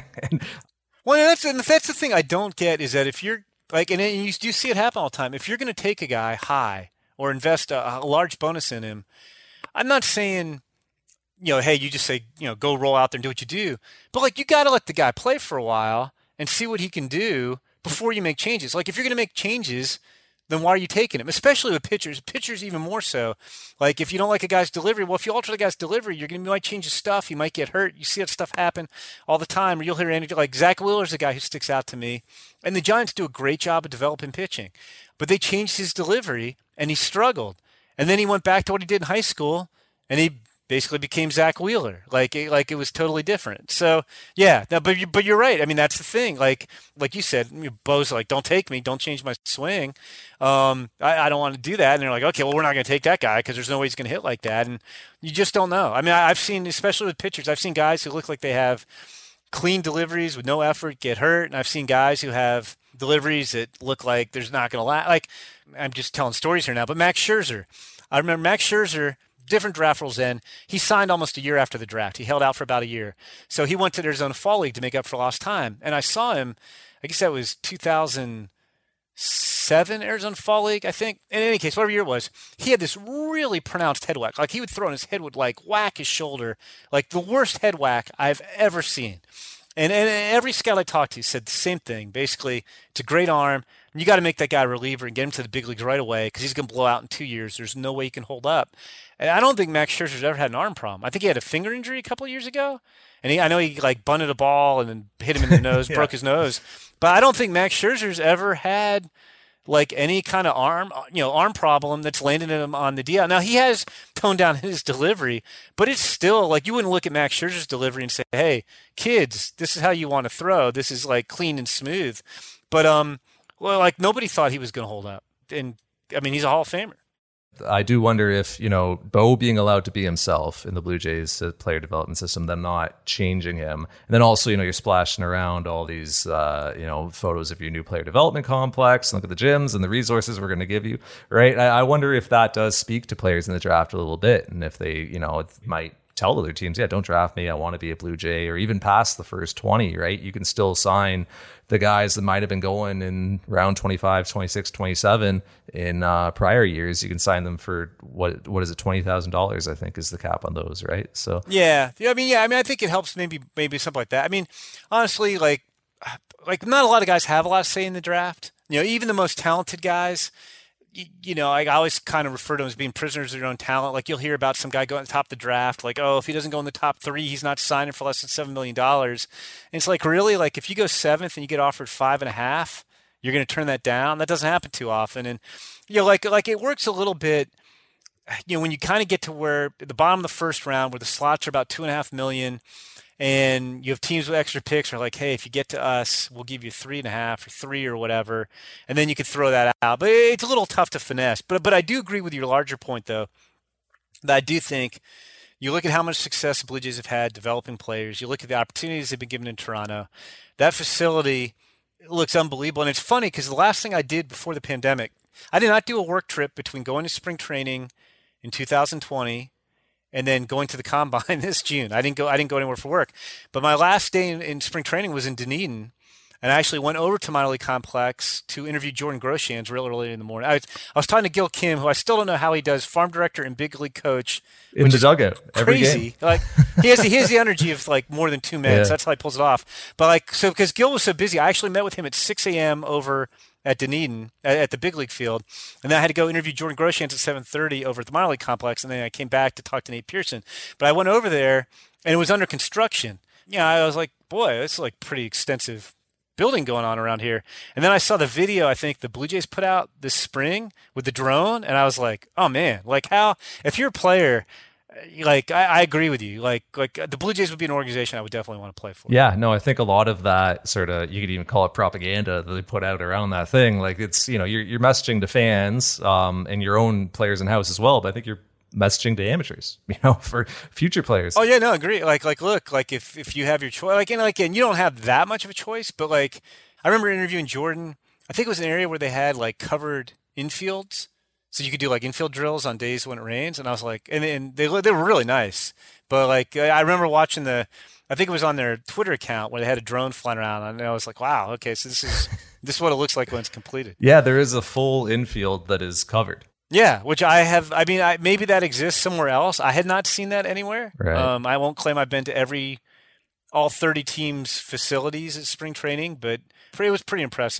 Well, and that's, and that's the thing I don't get is that if you're like, and you do see it happen all the time, if you're going to take a guy high or invest a, a large bonus in him, I'm not saying, you know, hey, you just say, you know, go roll out there and do what you do. But like, you got to let the guy play for a while and see what he can do before you make changes. Like if you're going to make changes, then why are you taking him? Especially with pitchers. Pitchers even more so. Like if you don't like a guy's delivery, well, if you alter the guy's delivery, you're gonna you might change his stuff. You might get hurt. You see that stuff happen all the time. Or you'll hear any like Zach Wheeler's a guy who sticks out to me, and the Giants do a great job of developing pitching, but they changed his delivery and he struggled, and then he went back to what he did in high school, and he basically became Zach Wheeler. Like, it, like it was totally different. So yeah, no, but you, but you're right. I mean, that's the thing. Like, like you said, Bo's like, don't take me, don't change my swing. Um, I, I don't want to do that. And they're like, okay, well, we're not going to take that guy because there's no way he's going to hit like that. And you just don't know. I mean, I, I've seen, especially with pitchers, I've seen guys who look like they have clean deliveries with no effort get hurt, and I've seen guys who have deliveries that look like there's not going to last. Like, I'm just telling stories here now, but Max Scherzer. I remember Max Scherzer. Different draft rules then. He signed almost a year after the draft. He held out for about a year. So he went to the Arizona Fall League to make up for lost time. And I saw him, I guess that was two thousand seven Arizona Fall League, I think. In any case, whatever year it was, he had this really pronounced head whack. Like he would throw and his head would like whack his shoulder. Like the worst head whack I've ever seen. And, and every scout I talked to said the same thing. Basically, it's a great arm. You got to make that guy a reliever and get him to the big leagues right away because he's going to blow out in two years. There's no way he can hold up. And I don't think Max Scherzer's ever had an arm problem. I think he had a finger injury a couple of years ago. And he, I know he like bunted a ball and then hit him in the nose, yeah. broke his nose. But I don't think Max Scherzer's ever had like any kind of arm, you know, arm problem that's landed him on the D L. Now he has toned down his delivery, but it's still like you wouldn't look at Max Scherzer's delivery and say, "Hey, kids, this is how you want to throw. This is like clean and smooth." But um, well, like nobody thought he was going to hold up, and I mean, he's a Hall of Famer. I do wonder if, you know, Bo being allowed to be himself in the Blue Jays player development system, them not changing him. And then also, you know, you're splashing around all these, uh, you know, photos of your new player development complex. And look at the gyms and the resources we're going to give you, right? I, I wonder if that does speak to players in the draft a little bit. And if they, you know, might tell other teams, yeah, don't draft me. I want to be a Blue Jay, or even past the first twenty, right? You can still sign the guys that might have been going in round twenty-five, twenty-six, twenty-seven in uh, prior years. You can sign them for what what is it, twenty thousand dollars, I think is the cap on those, right? So yeah, yeah. I mean, yeah. I mean, I think it helps. Maybe, maybe something like that. I mean, honestly, like, like not a lot of guys have a lot of say in the draft. You know, even the most talented guys. You know, I always kind of refer to them as being prisoners of their own talent. Like you'll hear about some guy going to the top of the draft, like, oh, if he doesn't go in the top three, he's not signing for less than seven million dollars. And it's like, really? Like if you go seventh and you get offered five and a half, you're going to turn that down? That doesn't happen too often. And, you know, like, like it works a little bit, you know, when you kind of get to where the bottom of the first round where the slots are about two and a half million and you have teams with extra picks are like, hey, if you get to us, we'll give you three and a half or three or whatever. And then you could throw that out. But it's a little tough to finesse. But but I do agree with your larger point, though, that I do think you look at how much success the Blue Jays have had developing players. You look at the opportunities they've been given in Toronto. That facility looks unbelievable. And it's funny because the last thing I did before the pandemic, I did not do a work trip between going to spring training in two thousand twenty and then going to the combine this June. I didn't go. I didn't go anywhere for work. But my last day in, in spring training was in Dunedin, and I actually went over to Minor League Complex to interview Jordan Groshans real early in the morning. I was, I was talking to Gil Kim, who I still don't know how he does, farm director and big league coach in the dugout every crazy. game. Like he has he has the energy of like more than two minutes. Yeah. That's how he pulls it off. But like so because Gil was so busy, I actually met with him at six a.m. over at Dunedin at the big league field, and then I had to go interview Jordan Groshans at seven thirty over at the minor league complex, and then I came back to talk to Nate Pearson. But I went over there, and it was under construction. Yeah, I was like, boy, it's like pretty extensive building going on around here. And then I saw the video I think the Blue Jays put out this spring with the drone, and I was like, oh man, like how if you're a player. Like I, I agree with you. Like like the Blue Jays would be an organization I would definitely want to play for. Yeah, no, I think a lot of that sort of, you could even call it propaganda that they put out around that thing. Like it's, you know, you're you're messaging to fans um, and your own players in house as well. But I think you're messaging to amateurs, you know, for future players. Oh yeah, no, agree. Like like look, like if if you have your choice, like and like and you don't have that much of a choice, but like I remember interviewing Jordan. I think it was an area where they had like covered infields. So you could do like infield drills on days when it rains, and I was like, and, and they they were really nice. But like I remember watching the, I think it was on their Twitter account where they had a drone flying around, and I was like, wow, okay, so this is this is what it looks like when it's completed. Yeah, there is a full infield that is covered. Yeah, which I have. I mean, I, maybe that exists somewhere else. I had not seen that anywhere. Right. Um, I won't claim I've been to every, all thirty teams' facilities at spring training, but it was pretty impressive.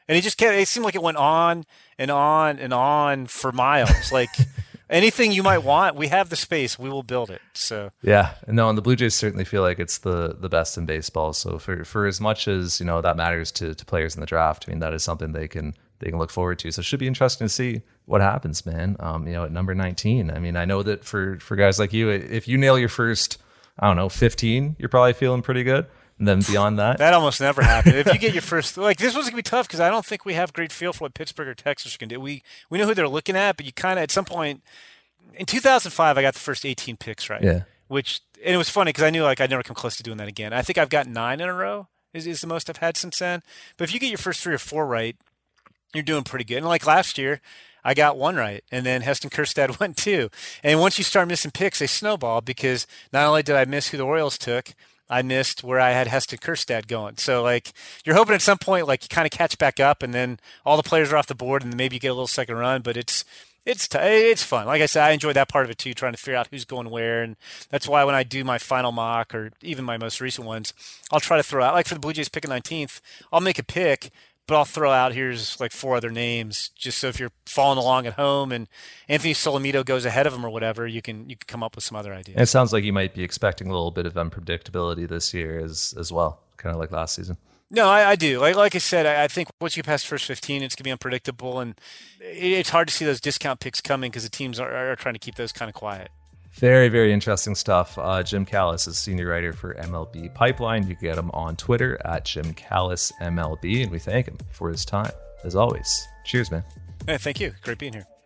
And he just kept, it seemed like it went on and on and on for miles. Like anything you might want, we have the space, we will build it. So yeah, no, and the Blue Jays certainly feel like it's the the best in baseball. So for for as much as, you know, that matters to, to players in the draft, I mean, that is something they can they can look forward to. So it should be interesting to see what happens, man. Um, you know, at number nineteen. I mean, I know that for for guys like you, if you nail your first, I don't know, fifteen, you're probably feeling pretty good. And then beyond that, that almost never happened. If you get your first, like this one's gonna be tough because I don't think we have great feel for what Pittsburgh or Texas can do. We we know who they're looking at, but you kind of at some point in two thousand five, I got the first eighteen picks right. Yeah. Which and it was funny because I knew like I'd never come close to doing that again. I think I've got nine in a row is is the most I've had since then. But if you get your first three or four right, you're doing pretty good. And like last year, I got one right, and then Heston Kjerstad went two. And once you start missing picks, they snowball because not only did I miss who the Orioles took, I missed where I had Heston Kjerstad going. So, like, you're hoping at some point, like, you kind of catch back up, and then all the players are off the board, and maybe you get a little second run. But it's it's t- it's fun. Like I said, I enjoy that part of it too, trying to figure out who's going where, and that's why when I do my final mock or even my most recent ones, I'll try to throw out, like for the Blue Jays picking nineteenth, I'll make a pick, but I'll throw out here's like four other names, just so if you're following along at home and Anthony Solomito goes ahead of him or whatever, you can you can come up with some other ideas. And it sounds like you might be expecting a little bit of unpredictability this year as as well, kind of like last season. No, I, I do. Like like I said, I, I think once you pass the first fifteen, it's gonna be unpredictable, and it, it's hard to see those discount picks coming because the teams are, are trying to keep those kind of quiet. Very, very interesting stuff. Uh, Jim Callis is senior writer for M L B Pipeline. You can get him on Twitter at Jim Callis M L B, and we thank him for his time, as always. Cheers, man. Hey, thank you. Great being here.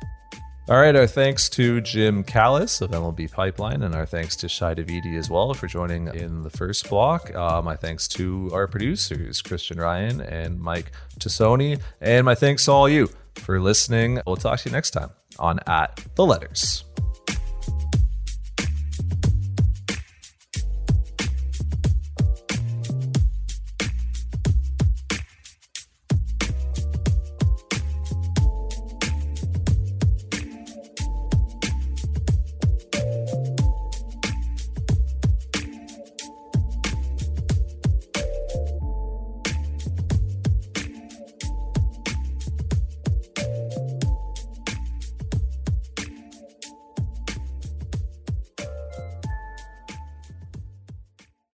All right, our thanks to Jim Callis of M L B Pipeline, and our thanks to Shai Davidi as well for joining in the first block. Uh, my thanks to our producers, Christian Ryan and Mike Tassoni, and my thanks to all you for listening. We'll talk to you next time on At The Letters.